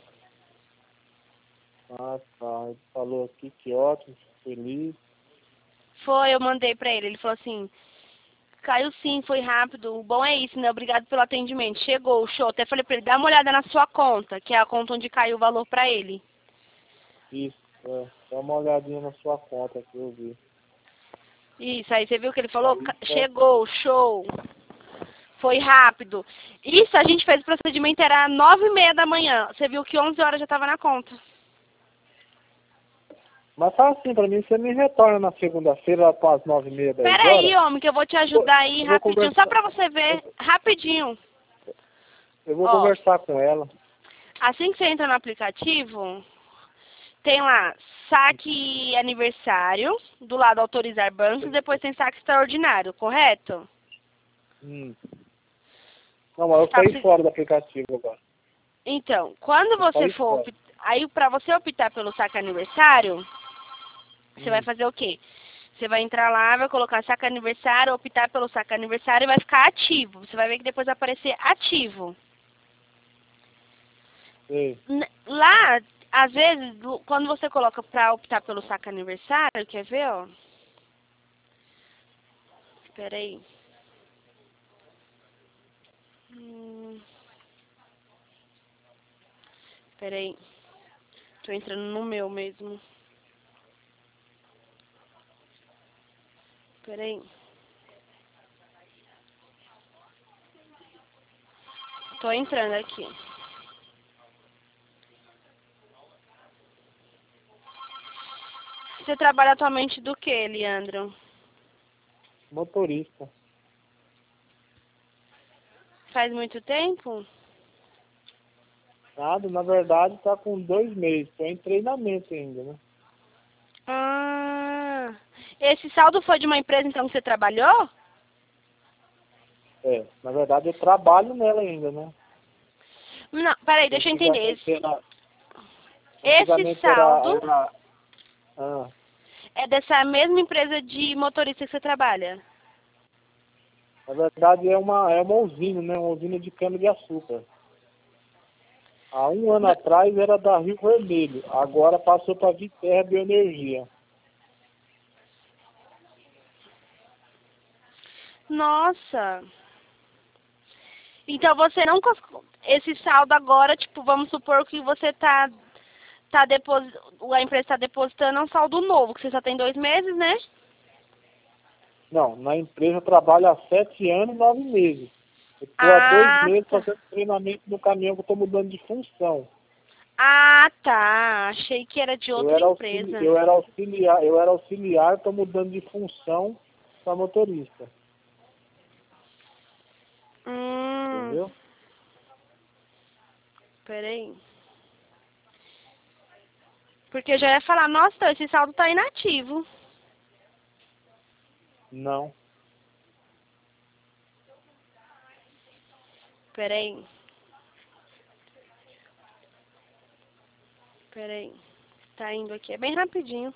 S3: Ah, tá. Ele falou aqui que ótimo, feliz.
S1: Foi, eu mandei pra ele. Ele falou assim, caiu sim, foi rápido. O bom é isso, né? Obrigado pelo atendimento. Chegou, show. Até falei pra ele, dá uma olhada na sua conta, que é a conta onde caiu o valor pra ele.
S3: Isso, dá uma olhadinha na sua conta que eu vi.
S1: Isso, aí você viu que ele falou? Chegou, show. Foi rápido. Isso, a gente fez o procedimento, era 9h30 da manhã. Você viu que 11 horas já tava na conta.
S3: Mas fala assim, pra mim, você me retorna na segunda-feira para as 9h30, 10 horas.
S1: Pera aí, homem, que eu vou te ajudar aí rapidinho,
S3: conversar.
S1: só pra você ver, rapidinho.
S3: Eu vou conversar com ela.
S1: Assim que você entra no aplicativo, tem lá saque aniversário, do lado autorizar bancos, depois tem saque extraordinário, correto?
S3: Não, mas eu saí fora do aplicativo agora.
S1: Então, quando você for... Aí, pra você optar pelo saque aniversário, você vai fazer o quê? Você vai entrar lá, vai colocar saque aniversário, optar pelo saque aniversário e vai ficar ativo. Você vai ver que depois vai aparecer ativo.
S3: Sim.
S1: Lá, às vezes, quando você coloca pra optar pelo saque aniversário, quer ver, ó? Espera aí. Espera aí. Tô entrando no meu mesmo. Espera aí. Tô entrando aqui. Você trabalha atualmente do que, Leandro?
S3: Motorista.
S1: Faz muito tempo?
S3: Nada, na verdade tá com 2 meses. Tô em treinamento ainda, né?
S1: Ah, esse saldo foi de uma empresa então que você trabalhou?
S3: Na verdade eu trabalho nela ainda, né?
S1: Não, peraí, deixa eu entender. Esse saldo é dessa mesma empresa de motorista que você trabalha?
S3: Na verdade é uma usina, né? Uma usina de cana-de-açúcar. Há 1 ano atrás era da Rio Vermelho, agora passou para Viterra Bioenergia.
S1: Nossa! Então você não... Esse saldo agora, tipo, vamos supor que você a empresa está depositando um saldo novo, que você só tem 2 meses, né?
S3: Não, na empresa eu trabalho há 7 anos e 9 meses. Eu estou há 2 meses fazendo treinamento no caminhão que eu estou mudando de função.
S1: Ah, tá. Achei que era de outra empresa.
S3: Eu era auxiliar, estou mudando de função para motorista. Entendeu?
S1: Peraí. Porque eu já ia falar, nossa, esse saldo tá inativo.
S3: Não.
S1: Peraí. Tá indo aqui, é bem rapidinho.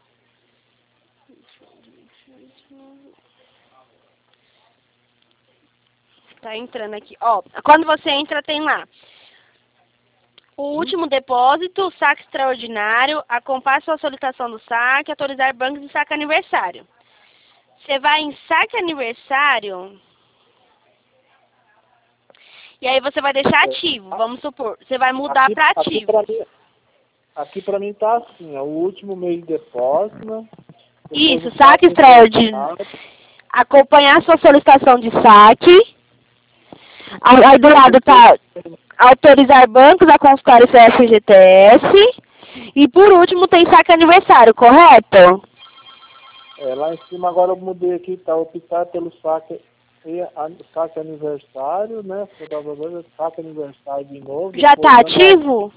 S1: Tá entrando aqui. Ó, quando você entra, tem lá o último depósito, saque extraordinário, acompanhe sua solicitação do saque, autorizar bancos e saque aniversário. Você vai em saque aniversário e aí você vai deixar ativo, vamos supor. Você vai mudar para ativo.
S3: Aqui pra mim tá assim, ó, o último mês de depósito, né?
S1: Isso, saque extraordinário. Acompanhar sua solicitação de saque. Aí do lado tá autorizar bancos a consultar o seu FGTS. E por último tem saque aniversário, correto?
S3: Lá em cima agora eu mudei aqui, tá optar pelo saque, saque aniversário, né? Saque aniversário de novo.
S1: Já tá ativo?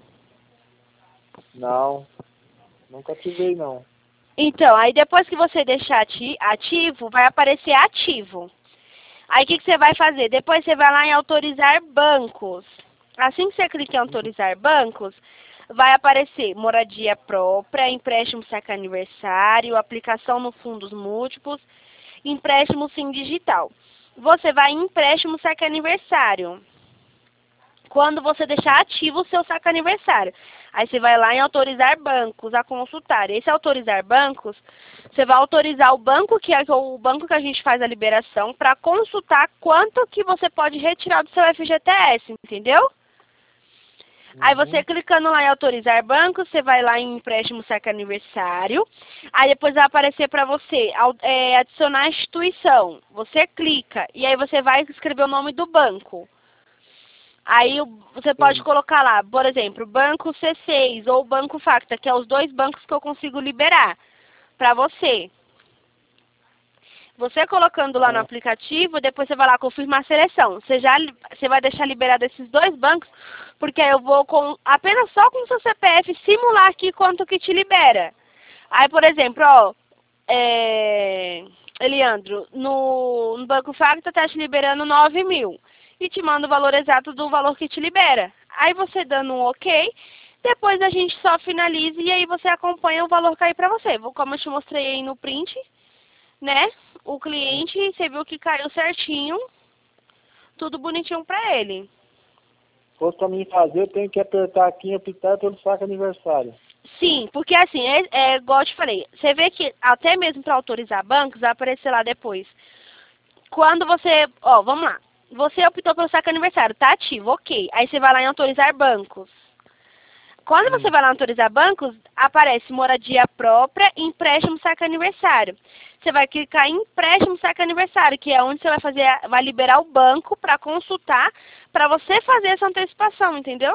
S3: Não, nunca ativei não.
S1: Então, aí depois que você deixar ativo, vai aparecer ativo. Aí o que você vai fazer? Depois você vai lá em autorizar bancos. Assim que você clica em autorizar bancos, vai aparecer moradia própria, empréstimo saque aniversário, aplicação no fundos múltiplos, empréstimo sim digital. Você vai em empréstimo saque aniversário. Quando você deixar ativo o seu saque aniversário. Aí você vai lá em autorizar bancos a consultar. Esse autorizar bancos, você vai autorizar o banco que é o banco que a gente faz a liberação para consultar quanto que você pode retirar do seu FGTS, entendeu? Aí você clicando lá em autorizar bancos, você vai lá em empréstimo saque aniversário. Aí depois vai aparecer para você adicionar instituição. Você clica e aí você vai escrever o nome do banco. Aí você pode colocar lá, por exemplo, Banco C6 ou Banco Facta, que é os dois bancos que eu consigo liberar para você. Você colocando lá no aplicativo, depois você vai lá confirmar a seleção. Você vai deixar liberado esses dois bancos, porque aí eu vou apenas só com o seu CPF simular aqui quanto que te libera. Aí, por exemplo, Eliandro, no Banco Facta tá te liberando 9.000 e te manda o valor exato do valor que te libera. Aí você dando um ok, depois a gente só finaliza e aí você acompanha o valor cair para você. Como eu te mostrei aí no print, né? O cliente, você viu que caiu certinho, tudo bonitinho para ele.
S3: Se fosse para mim fazer, eu tenho que apertar aqui e optar pelo saque aniversário.
S1: Sim, porque assim, igual eu te falei, você vê que até mesmo para autorizar bancos, vai aparecer lá depois. Quando você, vamos lá, você optou pelo saque aniversário, tá ativo, ok. Aí você vai lá em autorizar bancos. Quando você vai lá em autorizar bancos, aparece moradia própria e empréstimo saque aniversário. Você vai clicar em empréstimo saque aniversário, que é onde você vai liberar o banco para consultar, para você fazer essa antecipação, entendeu?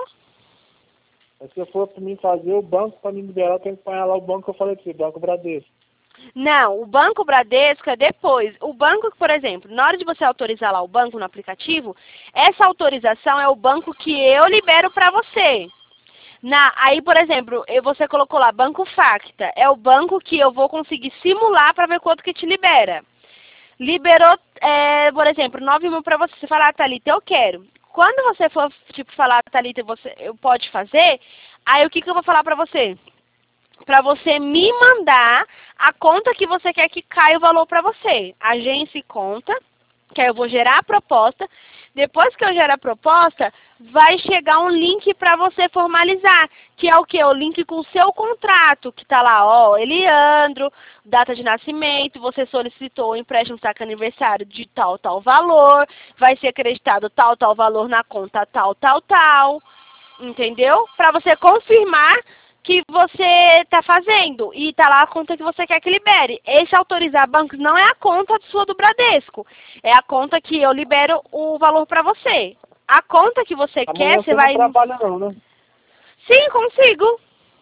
S3: Se eu for para mim fazer o banco, para me liberar, eu tenho que apanhar lá o banco que eu falei para você, Banco Bradesco.
S1: Não, o Banco Bradesco é depois. O banco, por exemplo, na hora de você autorizar lá o banco no aplicativo, essa autorização é o banco que eu libero para você. Aí, por exemplo, você colocou lá Banco Facta, é o banco que eu vou conseguir simular para ver quanto que te libera. Liberou, por exemplo, 9.000 para você. Você fala, Thalita, eu quero. Quando você for, falar, Thalita, eu pode fazer, aí o que eu vou falar para você? Para você me mandar a conta que você quer que caia o valor para você. Agência e conta, que aí eu vou gerar a proposta. Depois que eu gerar a proposta, vai chegar um link para você formalizar, que é o quê? O link com o seu contrato, que está lá, Eliandro, data de nascimento, você solicitou o empréstimo saque aniversário de tal valor, vai ser acreditado tal valor na conta tal, entendeu? Para você confirmar que você está fazendo e está lá a conta que você quer que libere. Esse autorizar bancos não é a conta sua do Bradesco, é a conta que eu libero o valor para você. A conta que você quer, você vai...
S3: Amanhã você não trabalha não, né?
S1: Sim, consigo.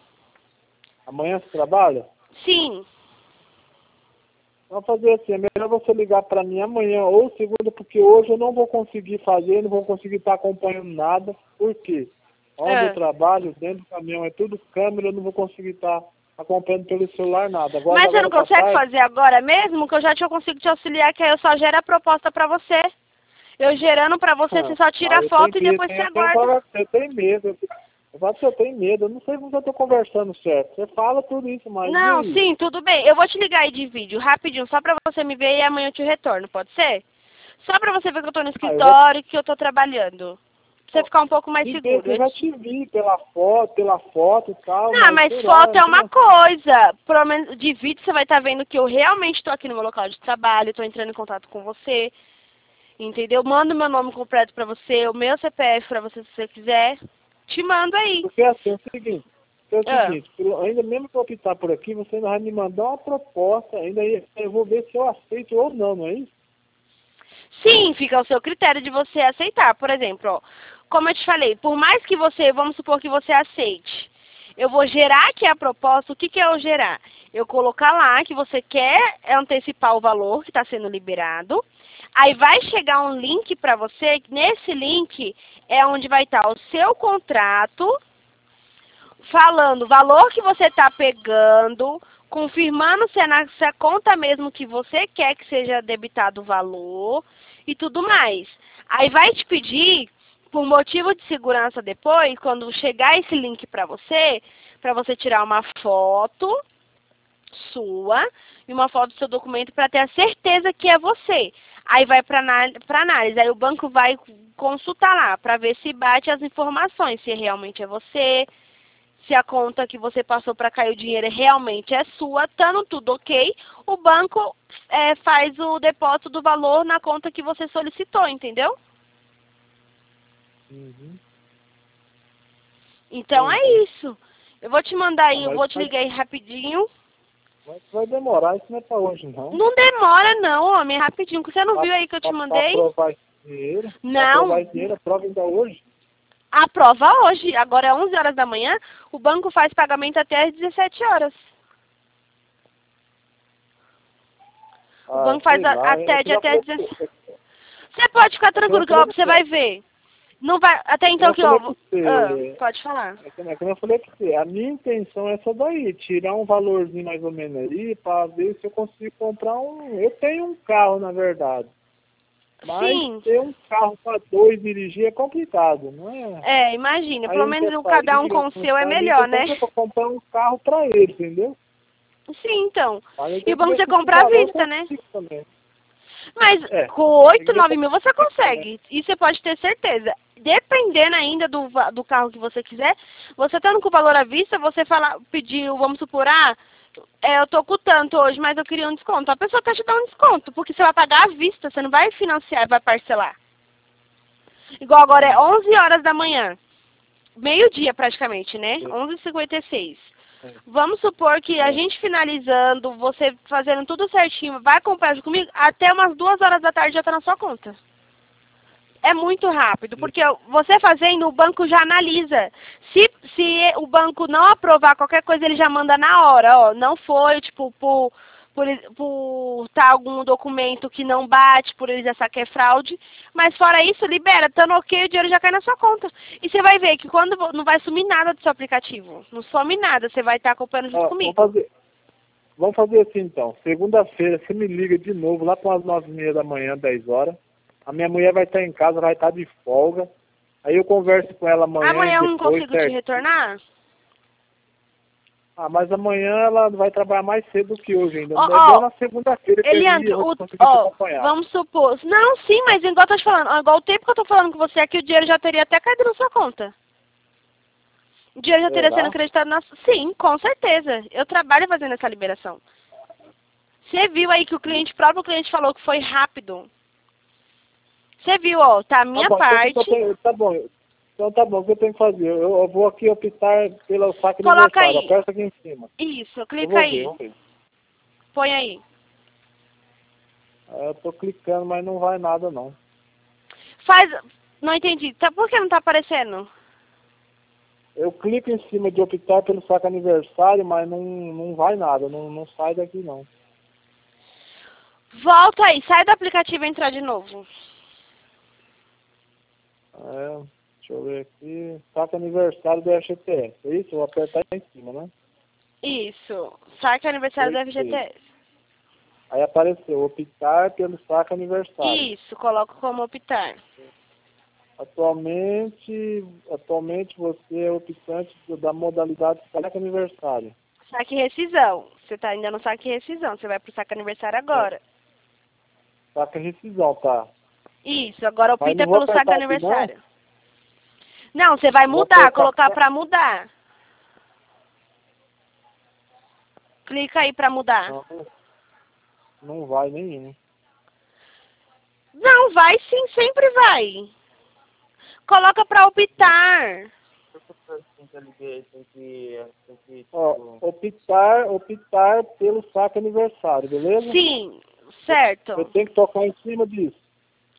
S3: Amanhã você trabalha?
S1: Sim.
S3: Vamos fazer assim, é melhor você ligar para mim amanhã ou segunda, porque hoje eu não vou conseguir fazer, não vou conseguir estar acompanhando nada. Por quê? Onde eu trabalho, dentro do caminhão, é tudo câmera, eu não vou conseguir estar acompanhando pelo celular nada.
S1: Mas você não consegue fazer agora mesmo? Que eu já consigo te auxiliar, que aí eu só gero a proposta para você. Eu gerando para você, você só tira a foto e depois você aguarda.
S3: Eu tenho medo. Eu falo que eu tenho medo, eu não sei como eu estou conversando certo. Você fala tudo isso, mas...
S1: Não, sim, tudo bem. Eu vou te ligar aí de vídeo, rapidinho, só para você me ver e amanhã eu te retorno, pode ser? Só para você ver que eu estou no escritório e que eu estou trabalhando. Pra você ficar um pouco mais seguro.
S3: Eu já te vi pela foto e tal.
S1: Não, mas foto é uma coisa. Pelo menos de vídeo você vai estar vendo que eu realmente estou aqui no meu local de trabalho, estou entrando em contato com você. Entendeu? Mando meu nome completo para você, o meu CPF para você se você quiser. Te mando aí.
S3: Porque assim, é o seguinte, ainda mesmo que eu optar por aqui, você ainda vai me mandar uma proposta, ainda eu vou ver se eu aceito ou não, não é isso?
S1: Sim, fica ao seu critério de você aceitar. Por exemplo, ó, como eu te falei, por mais que você, vamos supor que você aceite, eu vou gerar aqui a proposta. O que é eu gerar? Eu colocar lá que você quer antecipar o valor que está sendo liberado. Aí vai chegar um link para você. Nesse link é onde vai estar o seu contrato, falando o valor que você está pegando, confirmando se a conta mesmo que você quer que seja debitado o valor e tudo mais. Aí vai te pedir, por motivo de segurança depois, quando chegar esse link para você tirar uma foto sua e uma foto do seu documento para ter a certeza que é você. Aí vai para análise. Aí o banco vai consultar lá para ver se bate as informações, se realmente é você, se a conta que você passou para cair o dinheiro realmente é sua. Estando tudo ok, o banco faz o depósito do valor na conta que você solicitou, entendeu?
S3: Uhum.
S1: Então é isso. Eu vou te mandar aí, eu vou te ligar aí rapidinho.
S3: Mas vai demorar, isso não é pra hoje, não.
S1: Não demora não, homem, é rapidinho. Você não viu aí que eu te mandei?
S3: Pra aprovar esse dinheiro?
S1: Não.
S3: Pra aprovar esse dinheiro, a prova ainda hoje?
S1: A prova hoje, agora é 11 horas da manhã, o banco faz pagamento até às 17 horas. O banco faz até 17. Você pode ficar tranquilo, que você vai ver. Não vai, até então que eu... pode falar.
S3: Como eu falei pra você, a minha intenção é essa daí, tirar um valorzinho mais ou menos aí, pra ver se eu consigo comprar um... Eu tenho um carro, na verdade. Mas
S1: Sim.
S3: ter um carro para dois dirigir é complicado, não é?
S1: Imagina, pelo menos cada um com o seu é melhor, né?
S3: Eu vou comprar um carro para ele, entendeu?
S1: Sim, então. E bom você comprar à vista, né?
S3: Também.
S1: Mas com 8, 9 mil você consegue. E você pode ter certeza. Dependendo ainda do carro que você quiser, você estando com o valor à vista, você pedir, vamos supor, eu tô com tanto hoje, mas eu queria um desconto. A pessoa quer te dar um desconto, porque você vai pagar à vista, você não vai financiar, vai parcelar. Igual agora é 11 horas da manhã. Meio-dia praticamente, né? 11h56. Vamos supor que a gente finalizando, você fazendo tudo certinho, vai comprar comigo, até umas 2 horas da tarde já está na sua conta. É muito rápido, porque você fazendo, o banco já analisa. Se o banco não aprovar qualquer coisa, ele já manda na hora, ó, não foi, tipo, por tá algum documento que não bate, por eles achar que é fraude. Mas fora isso, libera, estando ok, o dinheiro já cai na sua conta. E você vai ver que quando não vai sumir nada do seu aplicativo. Não some nada, você vai estar acompanhando junto comigo.
S3: Vamos fazer assim então. Segunda-feira você me liga de novo, lá para as 9h30 da manhã, 10 horas. A minha mulher vai estar em casa, vai estar de folga. Aí eu converso com ela amanhã.
S1: Amanhã eu não consigo te retornar?
S3: Mas amanhã ela vai trabalhar mais cedo do que hoje ainda. Não é na segunda-feira que
S1: Eliandro, vamos supor... Não, sim, mas igual eu tô te falando, igual o tempo que eu tô falando com você aqui, o dinheiro já teria até caído na sua conta. O dinheiro já teria sendo acreditado na... Sim, com certeza. Eu trabalho fazendo essa liberação. Você viu aí que o próprio cliente falou que foi rápido. Você viu, ó, tá a minha parte...
S3: Tá bom. Então tá bom, o que eu tenho que fazer? Eu vou aqui optar pelo saque
S1: Coloca
S3: aniversário.
S1: aí.
S3: Aperta aqui em cima.
S1: Isso, clica aí.
S3: Vamos ver.
S1: Põe aí.
S3: Eu tô clicando, mas não vai nada não.
S1: Não entendi. Por que não tá aparecendo?
S3: Eu clico em cima de optar pelo saque aniversário, mas não vai nada. Não sai daqui não.
S1: Volta aí, sai do aplicativo e entra de novo.
S3: Deixa eu ver aqui. Saque aniversário do FGTS. É isso? Eu vou apertar em cima, né?
S1: Isso. Saque aniversário do FGTS.
S3: Aí apareceu, optar pelo saque aniversário.
S1: Isso, coloco como optar.
S3: Atualmente você é optante da modalidade saque aniversário.
S1: Saque rescisão. Você tá ainda no saque rescisão. Você vai pro saque aniversário agora.
S3: Saque rescisão, tá.
S1: Isso, agora opta pelo saque aniversário. Não, você vai mudar, colocar pra mudar. Clica aí pra mudar.
S3: Não vai nem.
S1: Não, vai sim, sempre vai. Coloca pra optar.
S3: Optar pelo saque aniversário, beleza?
S1: Sim, certo.
S3: Eu tenho que tocar em cima disso.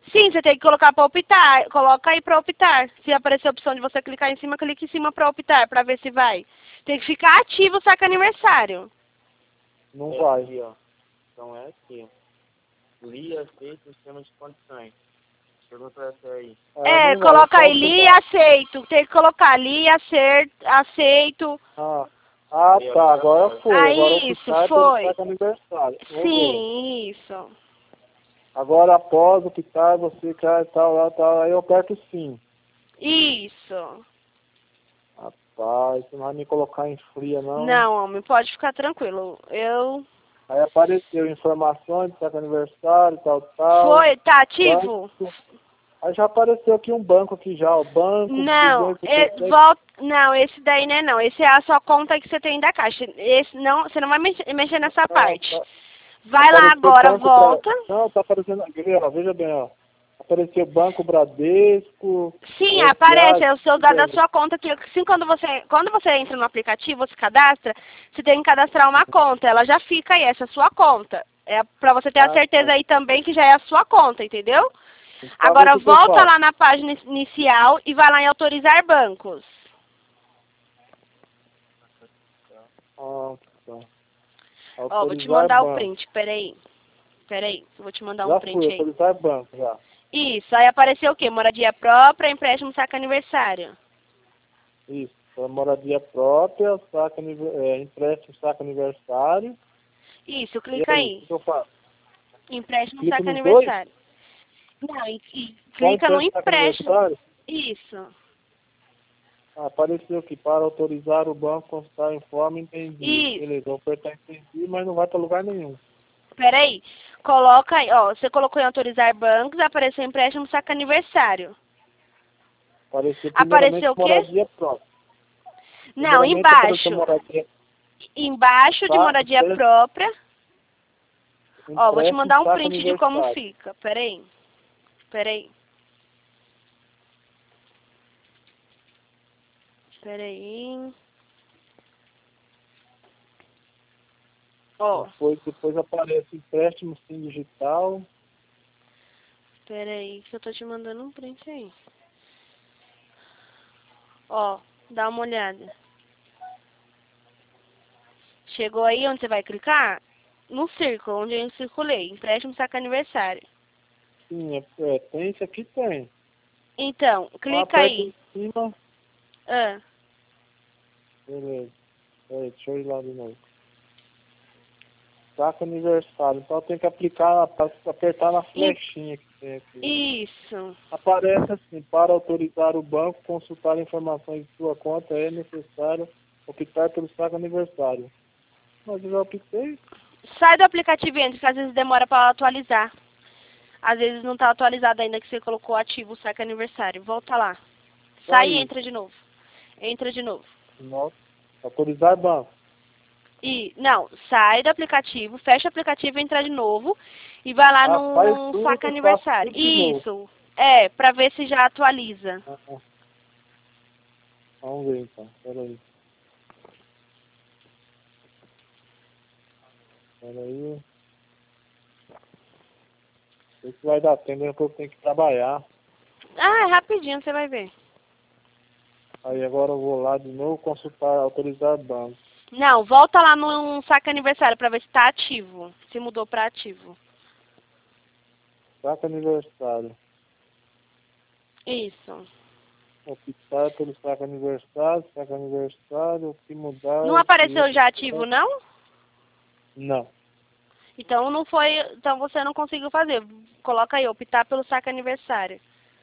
S1: Sim, você tem que colocar para optar. Coloca aí para optar. Se aparecer a opção de você clicar em cima, clique em cima para optar, para ver se vai. Tem que ficar ativo o saque aniversário.
S3: Não vai.
S4: Aqui, ó. Então é aqui, ó. Li, aceito o sistema de condições. Pergunta essa aí.
S3: Não vai,
S1: Coloca
S3: só
S1: aí, li e
S3: clicar.
S1: aceito. Tem que colocar li e aceito.
S3: Tá, agora foi.
S1: Aí,
S3: Agora
S1: isso,
S3: optar pelo
S1: foi.
S3: saque aniversário. Vamos ver.
S1: Sim, isso.
S3: Agora após optar, você quer tal, aí eu aperto sim.
S1: Isso.
S3: Rapaz, você não vai me colocar em fria, não.
S1: Não, homem, pode ficar tranquilo.
S3: Aí apareceu informações de saque aniversário, tal.
S1: Foi, tá ativo?
S3: Banco. Aí já apareceu aqui um banco aqui já, o banco.
S1: Não,
S3: 18,
S1: não, esse daí não é não. Esse é a sua conta que você tem da Caixa. Esse não, você não vai mexer nessa parte.
S3: Tá.
S1: Vai lá
S3: Apareceu
S1: agora,
S3: banco
S1: volta.
S3: Não, tá aparecendo aqui, ó, veja bem, ó. Apareceu Banco Bradesco.
S1: Sim,
S3: SA,
S1: aparece, é o seu dado da sua conta que assim quando você entra no aplicativo, você cadastra, você tem que cadastrar uma conta, ela já fica aí, essa é a sua conta. É pra você ter a certeza aí também que já é a sua conta, entendeu? Agora volta lá na página inicial e vai lá em autorizar bancos.
S3: Tá.
S1: Ó, vou te mandar o print, peraí, vou te mandar um print aí.
S3: Autorizar banco, já.
S1: Isso, aí apareceu o quê? Moradia própria, empréstimo, saque aniversário.
S3: Isso, moradia própria, empréstimo, saque aniversário.
S1: Isso, clica aí.
S3: O que eu faço?
S1: Empréstimo,
S3: Clico
S1: saque
S3: nos
S1: aniversário. Não, e clica no empréstimo. Isso.
S3: Apareceu aqui, para autorizar o banco consultar informe entendi. Beleza, vou apertar entendi, mas não vai para lugar nenhum.
S1: Peraí, coloca aí, ó, você colocou em autorizar bancos, apareceu empréstimo, saque aniversário. Apareceu o quê?
S3: Moradia própria.
S1: Não, embaixo. Embaixo de moradia própria. Ó, vou te mandar um print de como fica. Peraí. Ó.
S3: Depois aparece empréstimo sim digital.
S1: Peraí, que eu tô te mandando um print aí. Ó, dá uma olhada. Chegou aí onde você vai clicar? No círculo, onde eu circulei. Empréstimo, saque aniversário.
S3: Sim, tem isso aqui, tem.
S1: Então, clica aí.
S3: Em cima. Beleza. Deixa eu ir lá de novo. Saque aniversário. Então tem que apertar na flechinha que tem aqui.
S1: Isso.
S3: Aparece assim, para autorizar o banco, consultar informações de sua conta, é necessário optar pelo saque aniversário. Mas eu já optei.
S1: Sai do aplicativo e entra, que às vezes demora para atualizar. Às vezes não está atualizado ainda que você colocou ativo o saque aniversário. Volta lá. Sai e entra de novo.
S3: Nossa. Autorizar banco.
S1: Não, sai do aplicativo, fecha o aplicativo e entra de novo. E vai lá no saque aniversário. Isso. Pra ver se já atualiza.
S3: Vamos ver então, peraí. Sei que vai dar tempo, porque eu tenho que trabalhar.
S1: É rapidinho, você vai ver.
S3: Aí agora eu vou lá de novo consultar, autorizar banco.
S1: Não, volta lá no saque aniversário pra ver se tá ativo. Se mudou pra ativo.
S3: Saque aniversário.
S1: Isso.
S3: Optar pelo saque aniversário, o que mudar...
S1: Não apareceu já ativo, não?
S3: Não.
S1: Então não foi. Então você não conseguiu fazer. Coloca aí, optar pelo saque aniversário.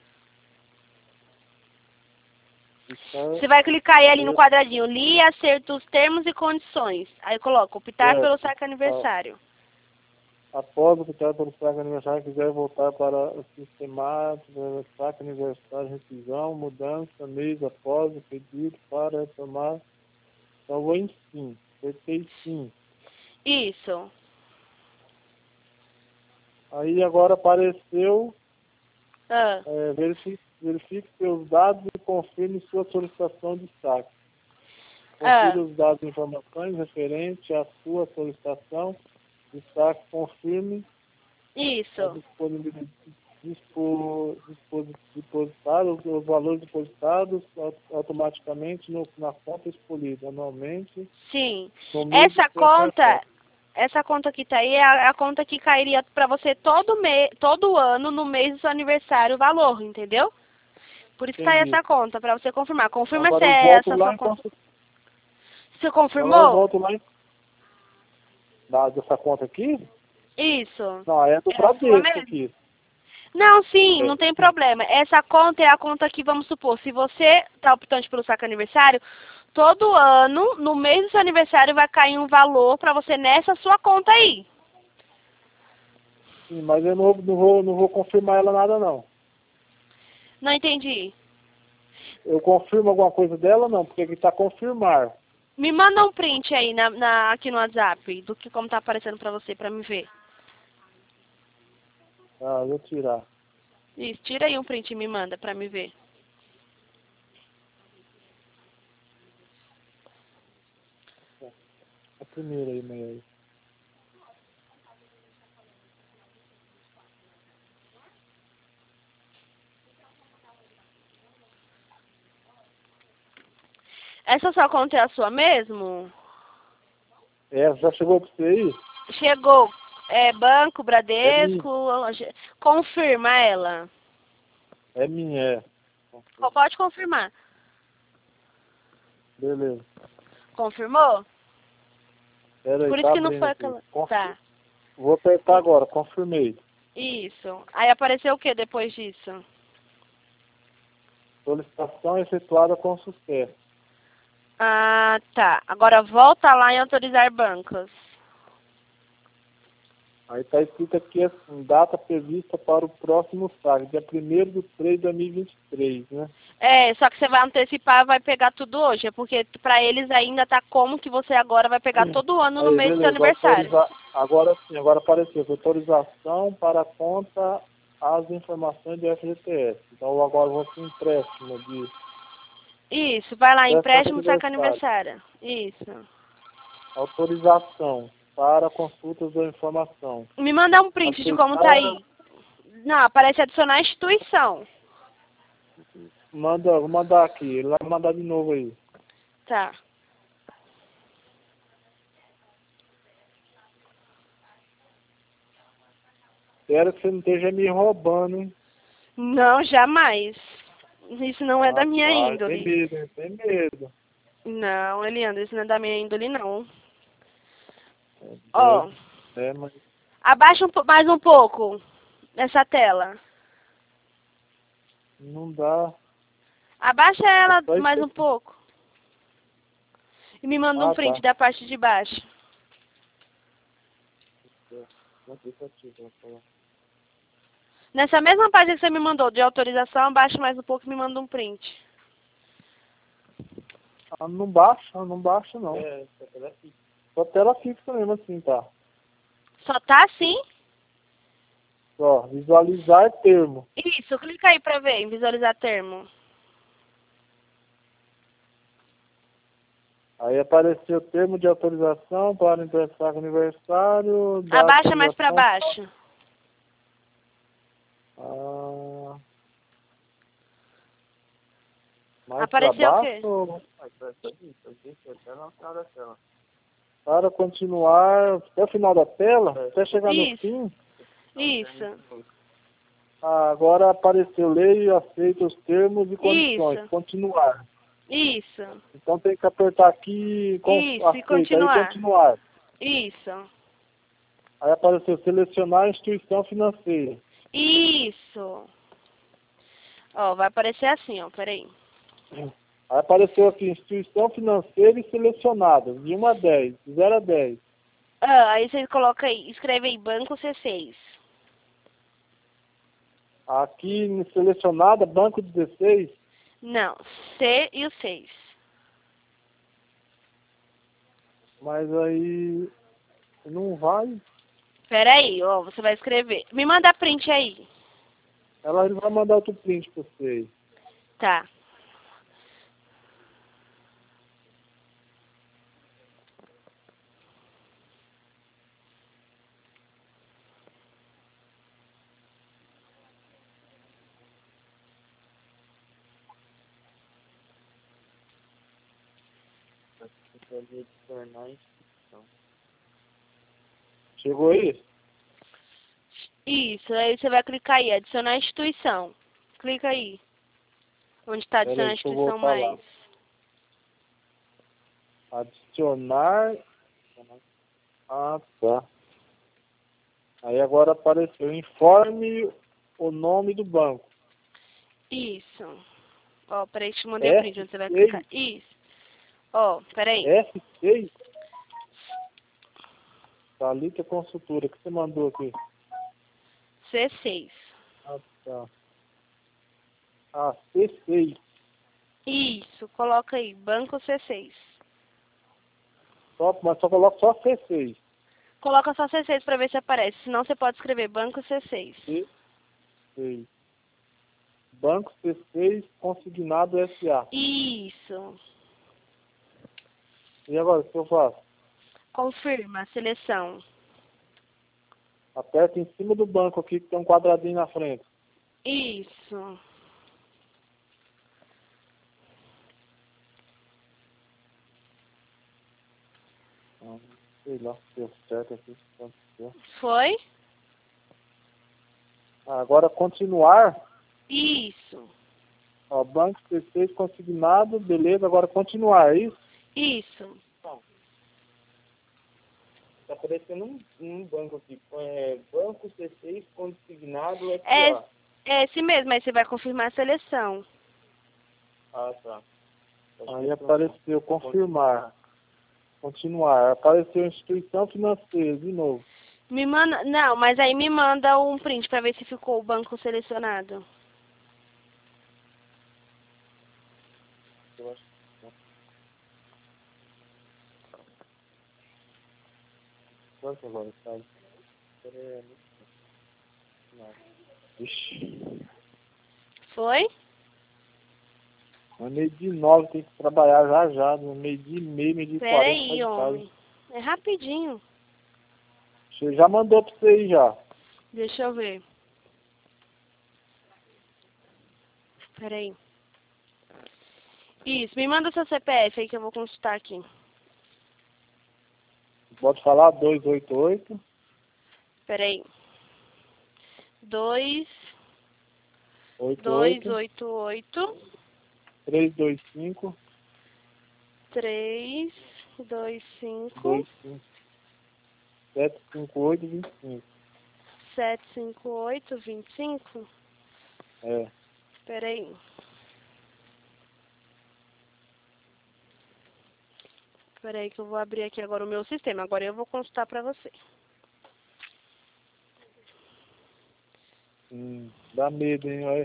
S1: Você vai clicar aí ali no quadradinho, li e acerta os termos e condições. Aí coloca, optar pelo saque aniversário.
S3: Após optar pelo saque aniversário, quiser voltar para o sistemático, saque aniversário, rescisão, mudança, mês após o pedido para retomar. Então eu vou em sim. Apertei sim.
S1: Isso.
S3: Aí agora apareceu, verifique seus dados e confirme sua solicitação de saque. Confira os dados e informações referentes à sua solicitação de saque, confirme.
S1: Isso.
S3: depositar os valores depositados automaticamente na conta escolhida anualmente.
S1: Sim.
S3: No mês
S1: Essa conta que tá aí é a conta que cairia para você todo ano, no mês do seu aniversário, o valor, entendeu? Por isso que tá aí
S3: Entendi.
S1: essa conta, para você confirmar. Confirma
S3: Agora
S1: se
S3: eu
S1: é
S3: volto
S1: essa a
S3: lá
S1: sua
S3: em
S1: conta.
S3: conta.
S1: Você
S3: Agora eu
S1: confirmou?
S3: volto lá dessa conta aqui?
S1: Isso.
S3: Não, é do
S1: É a sua
S3: Bradesco
S1: mesmo?
S3: aqui.
S1: Não, sim,
S3: É.
S1: não tem problema. Essa conta é a conta que, vamos supor, se você tá optante pelo saque aniversário, todo ano, no mês do seu aniversário, vai cair um valor para você nessa sua conta aí.
S3: Sim, mas eu não vou confirmar ela nada, não.
S1: Não entendi.
S3: Eu confirmo alguma coisa dela, não, porque aqui tá confirmar.
S1: Me manda um print aí aqui no WhatsApp, do que como tá aparecendo para você, para me ver.
S3: Ah, vou tirar.
S1: Isso, tira aí um print e me manda para me ver.
S3: A primeira aí, mãe.
S1: Essa sua conta é a sua mesmo?
S3: É, já chegou pra você aí?
S1: Chegou. É Banco
S3: É minha.
S1: Bradesco. Confirma ela.
S3: É minha, é.
S1: Pode confirmar.
S3: Beleza.
S1: Confirmou?
S3: Pera aí,
S1: Por isso
S3: tá
S1: que não
S3: abrindo
S1: foi
S3: aqui.
S1: aquela. Tá.
S3: Vou apertar agora, confirmei.
S1: Isso. Aí apareceu o que depois disso?
S3: Solicitação efetuada com sucesso.
S1: Ah, tá. Agora volta lá em autorizar bancos.
S3: Aí tá escrito aqui assim, data prevista para o próximo saque, dia 1º de 3 de 2023, né?
S1: É, só que você vai antecipar, vai pegar tudo hoje. É porque pra eles ainda tá como que você agora vai pegar todo ano no
S3: Aí,
S1: mês do seu
S3: beleza,
S1: aniversário.
S3: agora sim, agora apareceu, autorização para a conta as informações do FGTS. Então agora eu vou ter um empréstimo de
S1: Isso, vai lá, empréstimo saca
S3: aniversário.
S1: aniversário. Isso.
S3: Autorização para consultas da informação.
S1: Me manda um print de como tá
S3: Aceitar,
S1: aí. Não, aparece adicionar instituição.
S3: vou mandar aqui, ele vai mandar de novo aí.
S1: Tá.
S3: Espero que você não esteja me roubando, hein?
S1: Não, jamais. Isso não é da minha
S3: Rapaz,
S1: índole.
S3: tem medo, hein? Tem medo.
S1: Não, Eliandro, isso não é da minha índole, não.
S3: É,
S1: Ó,
S3: mas
S1: abaixa mais um pouco essa tela.
S3: não dá.
S1: Abaixa ela
S3: É só isso
S1: mais um
S3: aqui.
S1: pouco. E me manda um print
S3: Tá.
S1: da parte de baixo. Nessa mesma página que você me mandou de autorização, abaixa mais um pouco e me manda um print.
S3: Ah, não baixa, não.
S4: É, essa tela é fixa.
S3: Só tela fixa mesmo assim, tá?
S1: Só tá assim?
S3: Ó, visualizar termo.
S1: Isso, clica aí pra ver, em visualizar termo.
S3: Aí apareceu o termo de autorização para emprestar aniversário.
S1: Abaixa mais pra baixo.
S3: Mais
S1: Apareceu o
S3: para
S1: quê?
S3: baixo.
S4: Aqui, até no final da tela.
S3: Para continuar até o final da tela, até chegar no
S1: Isso.
S3: fim.
S1: Isso.
S3: Agora apareceu lei, aceita os termos e condições.
S1: Isso.
S3: Continuar.
S1: Isso.
S3: Então tem que apertar aqui
S1: Isso, e
S3: aceita,
S1: continuar.
S3: aí continuar.
S1: Isso.
S3: Aí apareceu selecionar a instituição financeira.
S1: Isso. Ó, vai aparecer assim, ó, peraí.
S3: Aí apareceu aqui instituição financeira e selecionada, de 1 a 10, de 0 a 10.
S1: Aí você coloca aí, escreve aí, banco C6.
S3: Aqui no selecionada, banco 16.
S1: Não, C e o 6.
S3: Mas aí não vai.
S1: Peraí, ó, você vai escrever. Me manda print aí.
S3: Ela vai mandar outro print para você.
S1: Tá.
S4: Você pode adicionar a instituição.
S3: Chegou aí?
S1: Isso, aí você vai clicar aí, adicionar instituição. Clica aí. Onde está adicionar
S3: Peraí, deixa eu
S1: instituição
S3: voltar lá.
S1: mais.
S3: Adicionar. Ah, tá. Aí agora apareceu. Informe o nome do banco.
S1: Isso. Ó, peraí, te mandei o print onde você vai clicar. Isso. Ó, peraí.
S3: F6? Thalita Consultora. O que você mandou aqui?
S1: C6.
S3: Ah, tá. Ah, C6.
S1: Isso, coloca aí, banco C6.
S3: Mas só coloca só C6.
S1: Coloca só C6 para ver se aparece, senão você pode escrever banco C6.
S3: C6. Banco C6 Consignado SA.
S1: Isso.
S3: E agora, o que eu faço?
S1: Confirma a seleção.
S3: Aperta em cima do banco aqui, que tem um quadradinho na frente.
S1: Isso.
S3: Sei lá, deu certo aqui.
S1: Foi?
S3: Agora, continuar.
S1: Isso.
S3: Ó, banco C6 consignado, beleza. Agora, continuar, é isso?
S1: Isso.
S4: Tá aparecendo um banco aqui. Banco C6 consignado
S1: É
S4: SA.
S1: esse mesmo, aí você vai confirmar a seleção.
S4: Ah, tá.
S3: Aí apareceu confirmar. Continuar. Apareceu instituição financeira, de novo.
S1: Me manda, não, mas aí me manda um print para ver se ficou o banco selecionado.
S4: Eu acho que não. Quanto agora, sabe? Não.
S3: Ixi.
S1: Foi?
S3: É 12h09, tem que trabalhar já. No 12h30, 12h40.
S1: Pera aí, homem. É rapidinho.
S3: Você já mandou pra você aí já.
S1: Deixa eu ver. Pera aí. Isso, me manda seu CPF aí que eu vou consultar aqui.
S3: Pode falar 288.
S1: Pera aí.
S3: 88
S1: 288
S3: 325
S1: 325
S3: 758 25.
S1: 758 25.
S3: É.
S1: Pera aí. Pera aí que eu vou abrir aqui agora o meu sistema. Agora eu vou consultar pra você.
S3: Dá medo, hein, olha.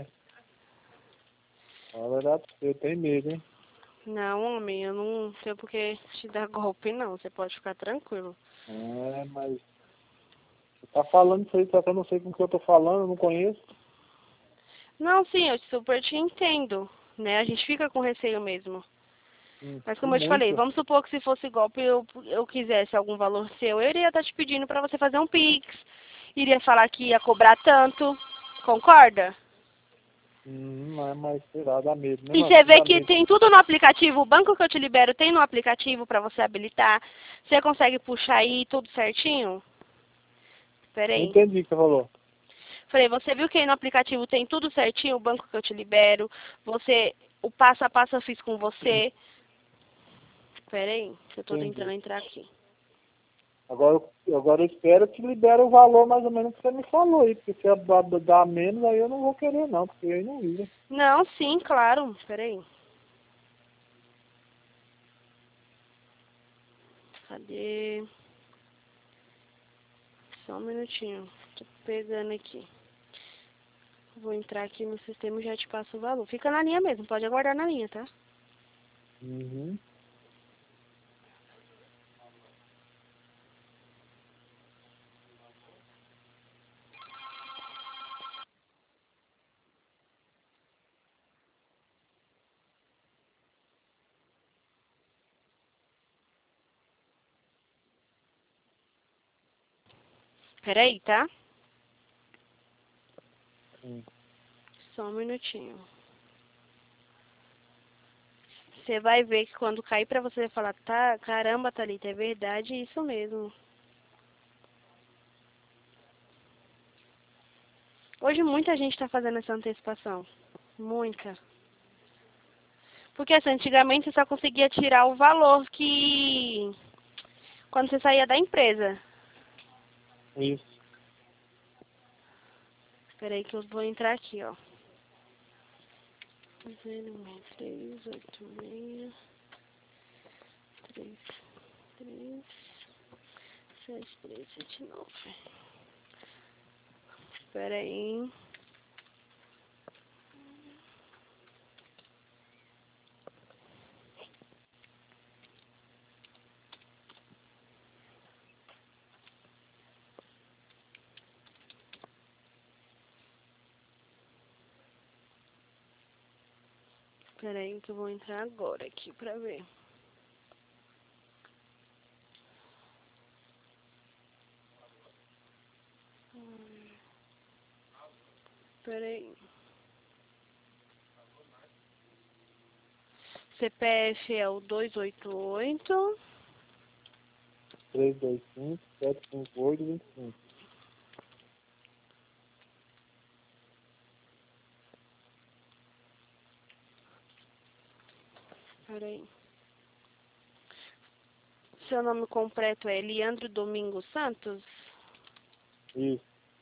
S3: Na verdade, eu tenho medo, hein.
S1: Não, homem, eu não sei por que te dar golpe, não. Você pode ficar tranquilo.
S3: É, mas... Você tá falando isso aí, só que eu não sei com o que eu tô falando, eu não conheço.
S1: Não, sim, eu super te entendo, né? A gente fica com receio mesmo. Mas como eu te falei, vamos supor que se fosse golpe eu quisesse algum valor seu, eu iria estar te pedindo para você fazer um Pix, iria falar que ia cobrar tanto, concorda?
S3: Mas sei lá, dá medo, né?
S1: E você vê que tem tudo no aplicativo, o banco que eu te libero tem no aplicativo para você habilitar, você consegue puxar aí tudo certinho? Pera aí.
S3: Não entendi o que você falou.
S1: Falei, você viu que aí no aplicativo tem tudo certinho, o banco que eu te libero, o passo a passo eu fiz com você. Pera aí, que eu tô tentando entrar aqui.
S3: Agora eu espero que libere o valor mais ou menos que você me falou aí, porque se dar menos, aí eu não vou querer não, porque aí não vira.
S1: Não, sim, claro. Pera aí. Cadê? Só um minutinho. Tô pegando aqui. Vou entrar aqui no sistema e já te passo o valor. Fica na linha mesmo, pode aguardar na linha, tá? Pera aí, tá? Só um minutinho. Você vai ver que quando cair pra você, vai falar, tá, caramba, Thalita, é verdade isso mesmo. Hoje muita gente tá fazendo essa antecipação. Muita. Porque assim, antigamente você só conseguia tirar o valor que... quando você saía da empresa.
S3: Isso.
S1: Espera aí que eu vou entrar aqui, ó. 0386 33 7379. Espera aí. Espera aí que eu vou entrar agora aqui pra ver. Espera aí. CPF é o 288
S3: 325 758 25.
S1: Espera aí. Seu nome completo é Leandro Domingos Santos?
S3: Isso.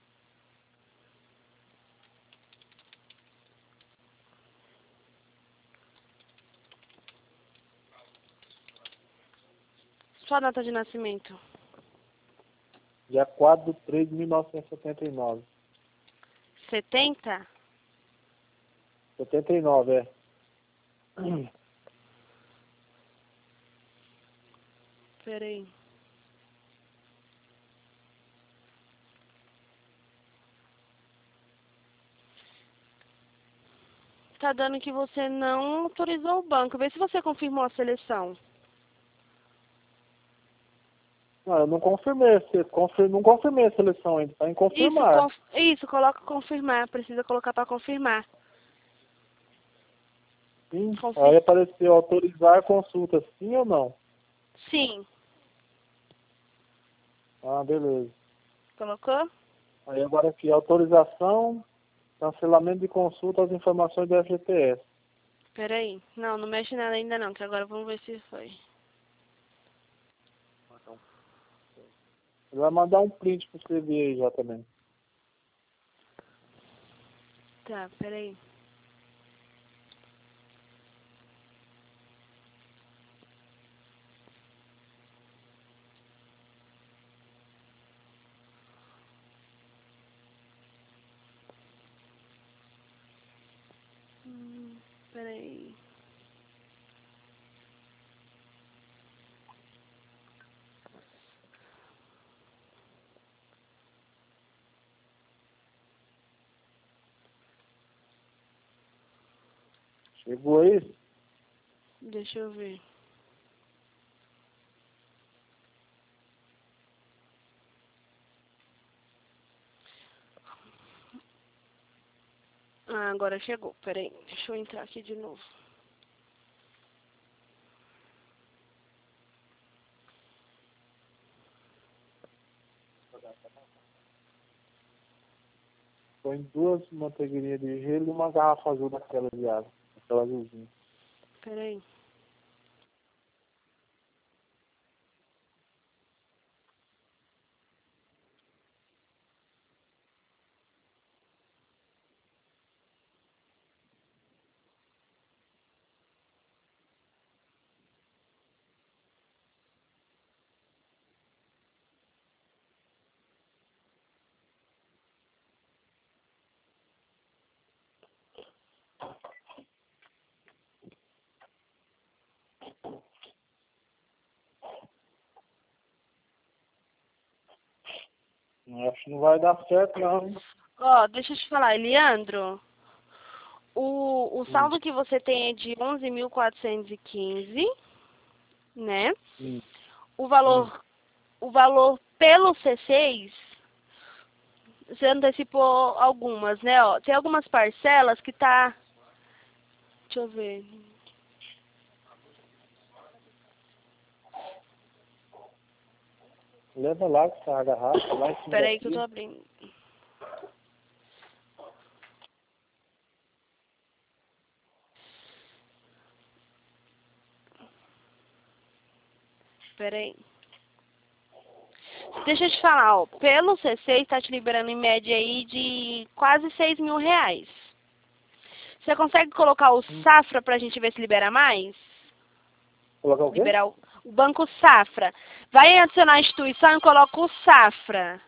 S1: Sua data de nascimento?
S3: Dia 4/3/1979.
S1: 70?
S3: 79, é.
S1: Espera aí. Tá dando que você não autorizou o banco. Vê se você confirmou a seleção.
S3: Não, eu não confirmei, não confirmei a seleção ainda, tá em confirmar.
S1: Isso, coloca confirmar. Precisa colocar para confirmar.
S3: Sim, aí apareceu autorizar consulta, sim ou não?
S1: Sim.
S3: Ah, beleza.
S1: Colocou?
S3: Aí agora aqui, autorização, cancelamento de consulta às informações do FGTS.
S1: Espera aí. Não, não mexe nada ainda não, que agora vamos ver se foi.
S3: Ele vai mandar um print pra você ver aí já também.
S1: Tá, espera aí. Espera aí.
S3: Chegou aí?
S1: Deixa eu ver. Ah, agora chegou. Espera aí. Deixa eu entrar aqui de novo.
S3: Põe 2 manteiguinhas de gelo e uma garrafa azul daquela de água. Aquela azulzinha.
S1: Espera aí.
S3: Acho que não vai dar certo não, hein?
S1: Ó, deixa eu te falar, Leandro. O saldo que você tem é de 11.415, né?
S3: Sim.
S1: O valor pelo C6, você antecipou algumas, né? Ó, tem algumas parcelas que tá... Deixa eu ver.
S3: Leva lá com essa garrafa lá em cima.
S1: Espera aí que eu tô abrindo. Espera aí. Deixa eu te falar, ó. Pelo C6 está te liberando em média aí de quase 6 mil reais. Você consegue colocar o Safra pra gente ver se libera mais?
S3: Colocar o quê?
S1: Liberar o Banco Safra. Vai adicionar a instituição e coloca o Safra.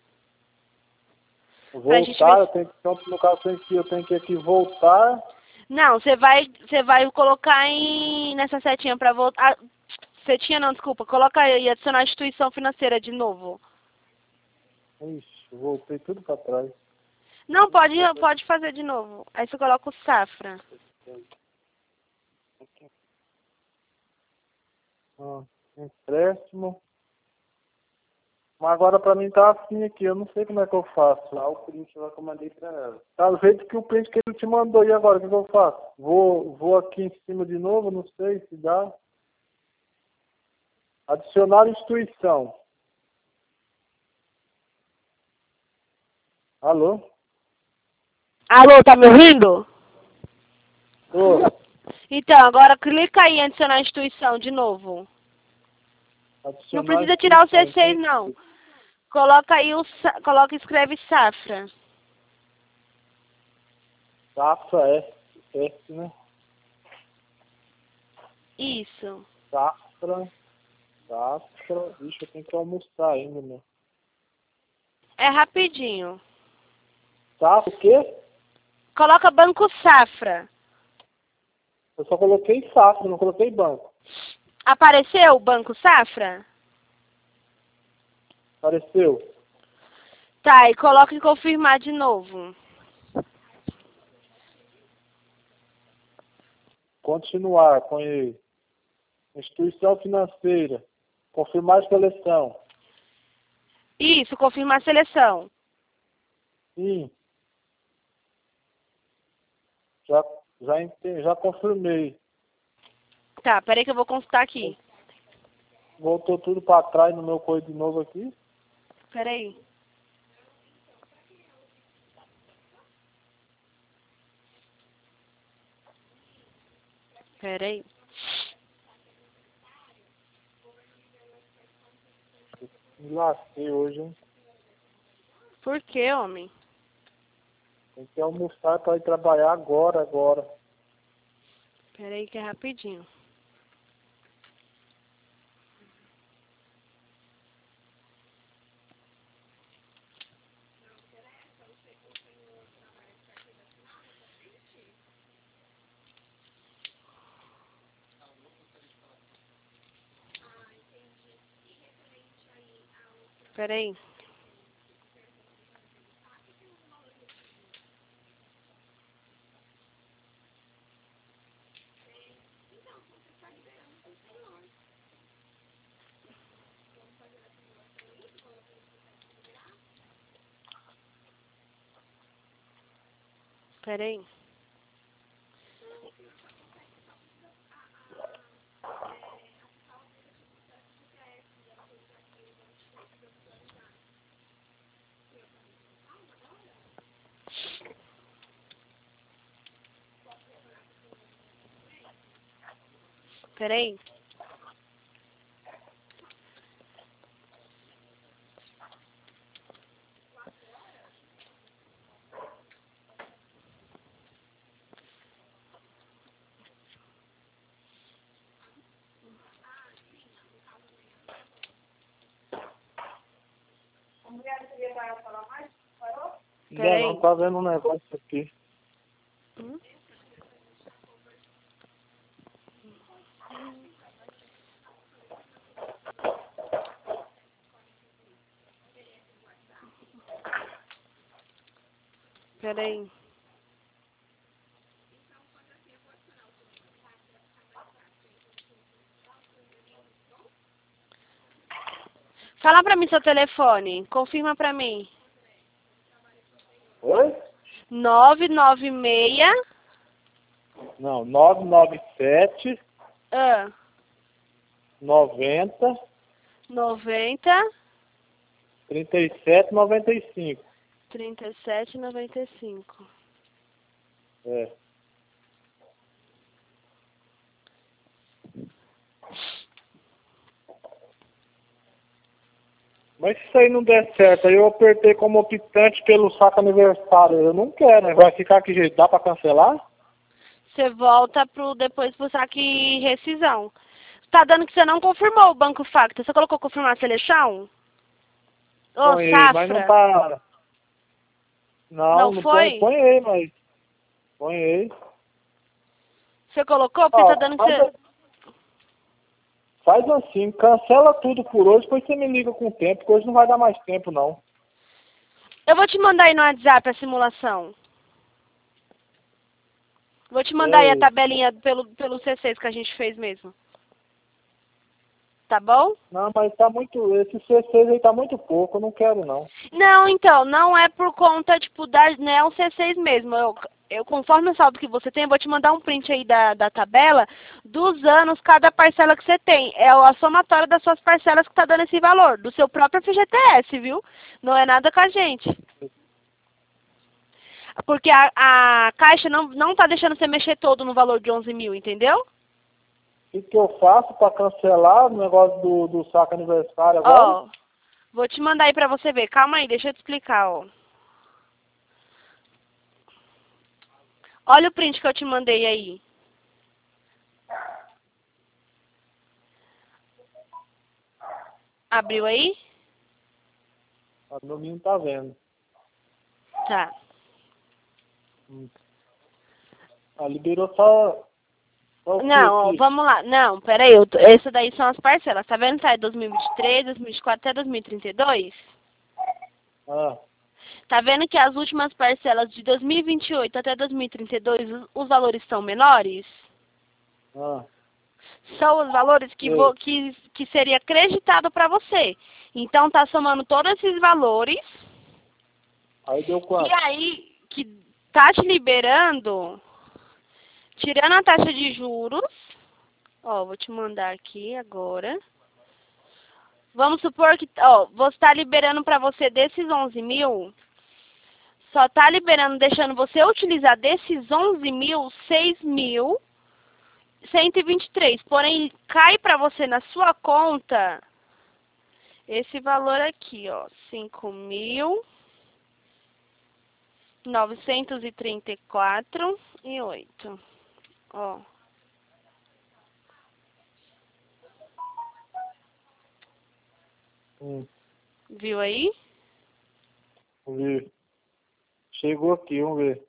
S3: Voltar, eu tenho que, então, no caso, eu tenho que aqui voltar.
S1: Não, você vai colocar nessa setinha pra voltar. Setinha não, desculpa. Coloca aí, adicionar a instituição financeira de novo.
S3: Ixi, eu voltei tudo pra trás.
S1: Não, pode fazer de novo. Aí você coloca o Safra.
S3: Empréstimo. Mas agora pra mim tá assim aqui, eu não sei como é que eu faço.
S4: Lá o print lá que eu mandei pra ela.
S3: Tá do jeito que o print que ele te mandou, e agora, o que eu faço? Vou aqui em cima de novo, não sei se dá. Adicionar instituição. Alô?
S1: Alô, tá me ouvindo?
S3: Tô.
S1: Então, agora clica aí em adicionar a instituição de novo.
S3: Adicionar
S1: Não precisa tirar o C6
S3: instituição.
S1: não. Coloca aí escreve Safra.
S3: Safra, S, né?
S1: Isso.
S3: Safra. Ixi, eu tenho que almoçar ainda, meu.
S1: É rapidinho.
S3: Safra o quê?
S1: Coloca Banco Safra.
S3: Eu só coloquei Safra, não coloquei banco.
S1: Apareceu o Banco Safra?
S3: Apareceu.
S1: Tá, e coloca em confirmar de novo.
S3: Continuar, põe aí. Instituição financeira. Confirmar a seleção.
S1: Isso, confirmar a seleção.
S3: Sim. Já confirmei.
S1: Tá, peraí que eu vou consultar aqui.
S3: Voltou tudo para trás no meu coisa de novo aqui.
S1: Peraí. Peraí.
S3: Me lasquei hoje, hein?
S1: Por que, homem?
S3: Tem que almoçar para ir trabalhar agora.
S1: Peraí que é rapidinho. Peraí. Peraí. Peraí. Peraí.
S3: Não, tá vendo um negócio aqui.
S1: Peraí. Fala pra mim seu telefone. Confirma pra mim.
S3: Oi?
S1: 996.
S3: Não, 997
S1: Ah.
S3: 90
S1: 90.
S3: 37,95.
S1: 37,95.
S3: É. Mas se isso aí não der certo, aí eu apertei como optante pelo saque aniversário. Eu não quero, né? Vai ficar que jeito? Dá pra cancelar?
S1: Você volta depois pro saque rescisão. Tá dando que você não confirmou o Banco Facta. Você colocou confirmar a seleção? Ô,
S3: Ponhei,
S1: Safra.
S3: mas não tá...
S1: Não foi?
S3: Ponhei, mas... Ponhei.
S1: Você colocou? Porque tá dando que você...
S3: Faz assim, cancela tudo por hoje, depois você me liga com o tempo, porque hoje não vai dar mais tempo, não.
S1: Eu vou te mandar aí no WhatsApp a simulação. Vou te mandar aí a tabelinha pelo C6 que a gente fez mesmo. Tá bom?
S3: Não, mas tá muito... Esse C6 aí tá muito pouco, eu não quero, não.
S1: Não, então, não é por conta, tipo, não é um C6 mesmo. Eu, conforme o saldo que você tem, eu vou te mandar um print aí da tabela dos anos, cada parcela que você tem. É a somatória das suas parcelas que tá dando esse valor, do seu próprio FGTS, viu? Não é nada com a gente. Porque a Caixa não tá deixando você mexer todo no valor de 11 mil, entendeu?
S3: O que eu faço para cancelar o negócio do saque aniversário agora?
S1: Ó, vou te mandar aí pra você ver. Calma aí, deixa eu te explicar, ó. Olha o print que eu te mandei aí. Abriu aí?
S3: Meu menino tá vendo.
S1: Tá.
S3: Liberou só
S1: Não, ó, vamos lá. Não, peraí. Esse daí são as parcelas. Tá vendo? Tá 2023, 2024 até 2032?
S3: Ah.
S1: Tá vendo que as últimas parcelas de 2028 até 2032, os valores são menores?
S3: Ah.
S1: São os valores que seria acreditado para você. Então, tá somando todos esses valores.
S3: Aí deu quanto?
S1: E aí, que tá te liberando, tirando a taxa de juros, ó, vou te mandar aqui agora. Vamos supor que, ó, você está liberando para você desses 11 mil, só está liberando, deixando você utilizar desses 11 mil, 6.123. Porém, cai para você na sua conta esse valor aqui, ó, 5.934,08. Ó. Viu aí?
S3: Vi. Chegou aqui, vamos ver.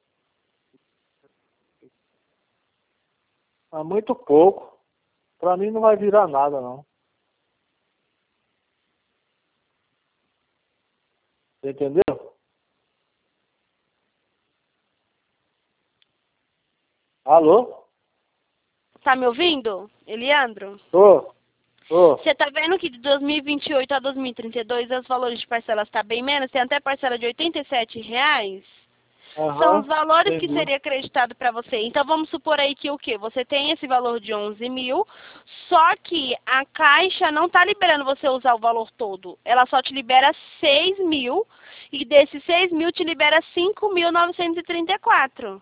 S3: Ah, muito pouco. Pra mim não vai virar nada, não. Você entendeu? Alô?
S1: Tá me ouvindo, Eliandro?
S3: Tô.
S1: Você tá vendo que de 2028 a 2032 os valores de parcelas estão bem menos? Tem até parcela de R$87. São os valores que seria acreditado para você. Então, vamos supor aí que o quê? Você tem esse valor de 11 mil, só que a Caixa não está liberando você usar o valor todo. Ela só te libera 6 mil, e desses 6 mil te libera 5.934.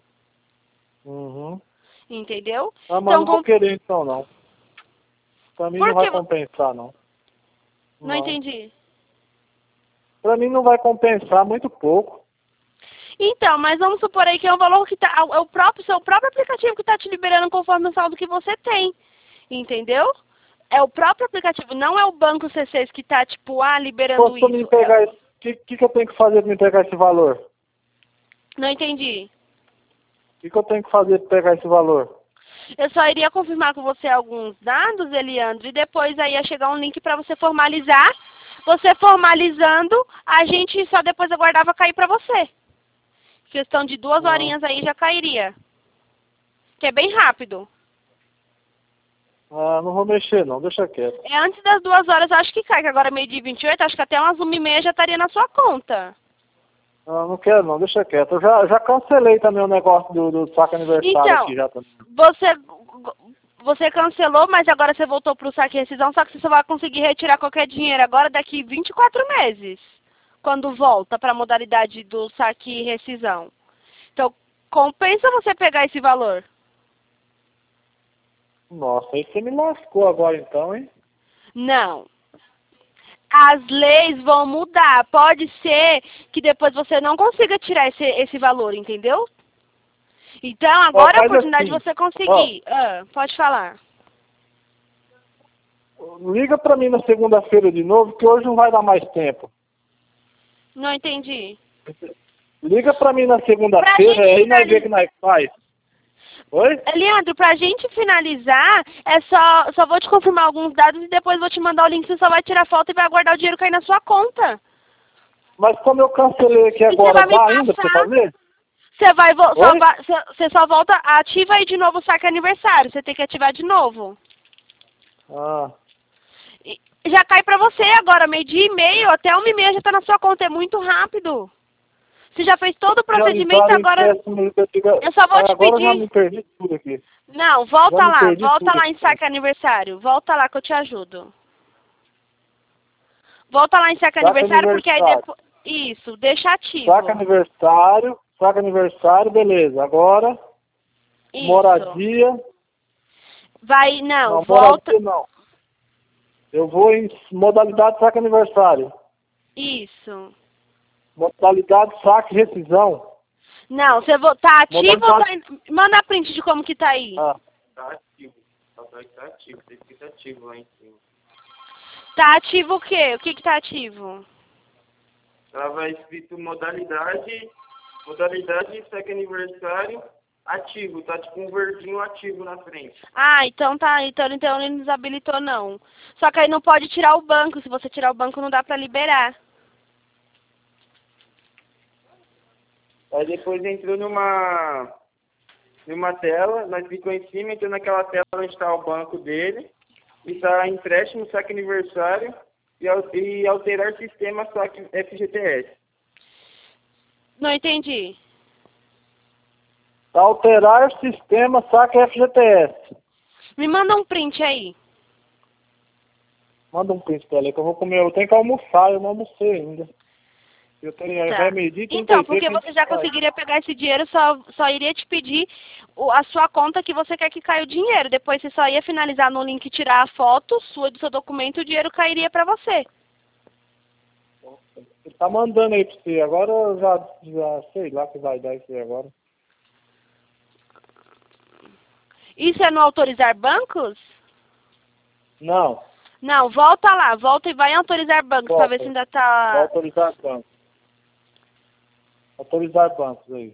S1: Entendeu?
S3: Ah, mas então, não vou querer então, não. Pra mim não vai compensar, não.
S1: Não entendi.
S3: Pra mim não vai compensar, muito pouco.
S1: Então, mas vamos supor aí que é um valor que tá, é o seu próprio aplicativo que está te liberando conforme o saldo que você tem. Entendeu? É o próprio aplicativo, não é o banco C6 que está, tipo, liberando isso.
S3: Me pegar o que eu tenho que fazer para me pegar esse valor?
S1: Não entendi.
S3: O que eu tenho que fazer para pegar esse valor?
S1: Eu só iria confirmar com você alguns dados, Eliandro, e depois aí ia chegar um link para você formalizar. Você formalizando, a gente só depois aguardava cair para você. Questão de 2 horinhas aí já cairia. Que é bem rápido.
S3: Ah, não vou mexer não, deixa quieto.
S1: É antes das 2 horas, acho que cai, que agora é meio-dia 28, acho que até umas 1h30 já estaria na sua conta.
S3: Ah, não quero não, deixa quieto. Eu já cancelei também o negócio do saque aniversário
S1: então,
S3: aqui já também.
S1: você cancelou, mas agora você voltou pro saque e rescisão, só que você só vai conseguir retirar qualquer dinheiro agora daqui 24 meses. Quando volta para a modalidade do saque e rescisão. Então, compensa você pegar esse valor.
S3: Nossa, aí você me lascou agora então, hein?
S1: Não. As leis vão mudar. Pode ser que depois você não consiga tirar esse valor, entendeu? Então, agora é a oportunidade de você conseguir. Pode falar.
S3: Liga pra mim na segunda-feira de novo, que hoje não vai dar mais tempo.
S1: Não entendi.
S3: Liga pra mim na segunda-feira, aí nós vemos o que nós faz. Oi?
S1: Leandro, pra gente finalizar, só vou te confirmar alguns dados e depois vou te mandar o link, você só vai tirar foto e vai aguardar o dinheiro cair na sua conta.
S3: Mas como eu cancelei aqui agora, dá ainda pra fazer?
S1: Você só volta, ativa aí de novo o saque aniversário, você tem que ativar de novo. Já cai pra você agora, 12h30, até 1h30 já tá na sua conta, é muito rápido. Você já fez todo o procedimento, agora eu só vou te pedir.
S3: Agora eu já me perdi tudo aqui.
S1: Não, volta lá em saque aniversário, volta lá que eu te ajudo. Volta lá em saque aniversário, porque aí depois... Isso, deixa ativo.
S3: Saque aniversário, beleza. Agora,
S1: isso.
S3: Moradia...
S1: Não, volta...
S3: Moradia não. Eu vou em modalidade saque aniversário.
S1: Isso.
S3: Modalidade saque rescisão.
S1: Não, você tá ativo ou tá... Manda print de como que tá aí.
S4: Tá ativo. Tá ativo. Tem que estar ativo lá em cima.
S1: Tá ativo o quê? O que que tá ativo?
S4: Tava escrito modalidade saque aniversário ativo. Tá tipo um verdinho ativo na frente.
S1: Então tá. Então ele não desabilitou não. Só que aí não pode tirar o banco. Se você tirar o banco não dá pra liberar.
S4: Aí depois entrou numa tela, nós clicamos em cima, entrou naquela tela onde está o banco dele, e está empréstimo, saque aniversário e alterar sistema saque FGTS.
S1: Não entendi.
S3: Alterar sistema saque FGTS.
S1: Me manda um print aí.
S3: Manda um print pra ali que eu vou comer. Eu tenho que almoçar, eu não almocei ainda. Eu tenho
S1: Então, porque você já conseguiria pegar esse dinheiro, só iria te pedir a sua conta que você quer que caia o dinheiro. Depois você só ia finalizar no link, tirar a foto sua do seu documento e o dinheiro cairia pra você.
S3: Você tá mandando aí pra você. Agora eu já sei lá que vai dar isso aí agora.
S1: Isso é no autorizar bancos?
S3: Não.
S1: Não, volta lá, volta e vai em autorizar bancos pra ver se ainda tá...
S3: Autorizar bancos. Autorizar bancos aí.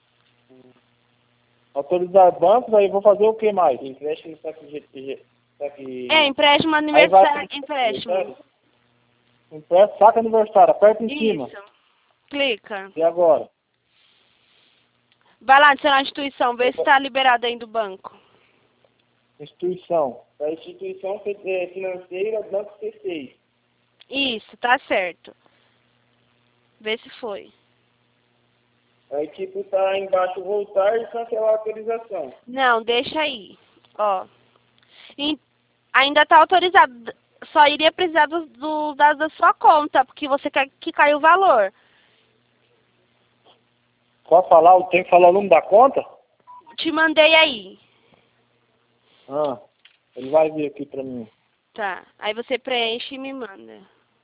S3: Autorizar bancos, aí vou fazer o que mais?
S4: Empréstimo saque...
S1: empréstimo aniversário, empréstimo.
S3: Empréstimo saque aniversário, aperta em cima.
S1: Isso. Clica.
S3: E agora?
S1: Vai lá, adicionar a instituição, vê se tá liberado aí do banco.
S3: Instituição.
S4: A instituição financeira, Banco C6.
S1: Isso, tá certo. Vê se foi.
S4: Aí tipo tá embaixo voltar e cancelar a autorização.
S1: Não, deixa aí. Ó. Ainda tá autorizado. Só iria precisar dos dados da sua conta, porque você quer que caia o valor.
S3: Só falar, tem que falar o nome da conta?
S1: Te mandei aí.
S3: Ele vai vir aqui pra mim.
S1: Tá. Aí você preenche e me manda.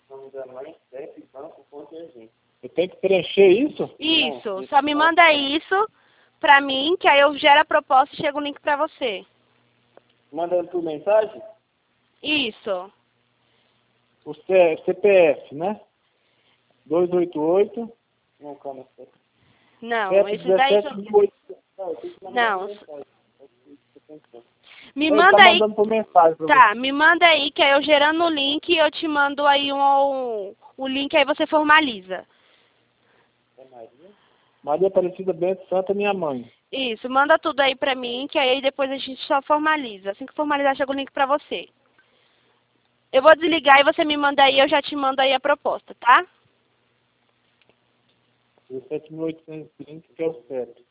S3: Eu tenho que preencher isso?
S1: Isso. Só me manda isso pra mim, que aí eu gero a proposta e chega o link pra você.
S4: Mandando por mensagem?
S1: Isso.
S3: O CPF, né? 288.
S4: Não, calma.
S1: Não, esse daí... Não. Me manda
S3: tá
S1: aí.
S3: Por mensagem pra
S1: tá, me manda aí, que aí eu gerando o link, eu te mando aí o link, aí você formaliza.
S3: Maria Aparecida Bento Santa, minha mãe.
S1: Isso, manda tudo aí pra mim, que aí depois a gente só formaliza. Assim que formalizar, chega o link pra você. Eu vou desligar e você me manda aí, eu já te mando aí a proposta, tá?
S3: 17.830, que é o certo.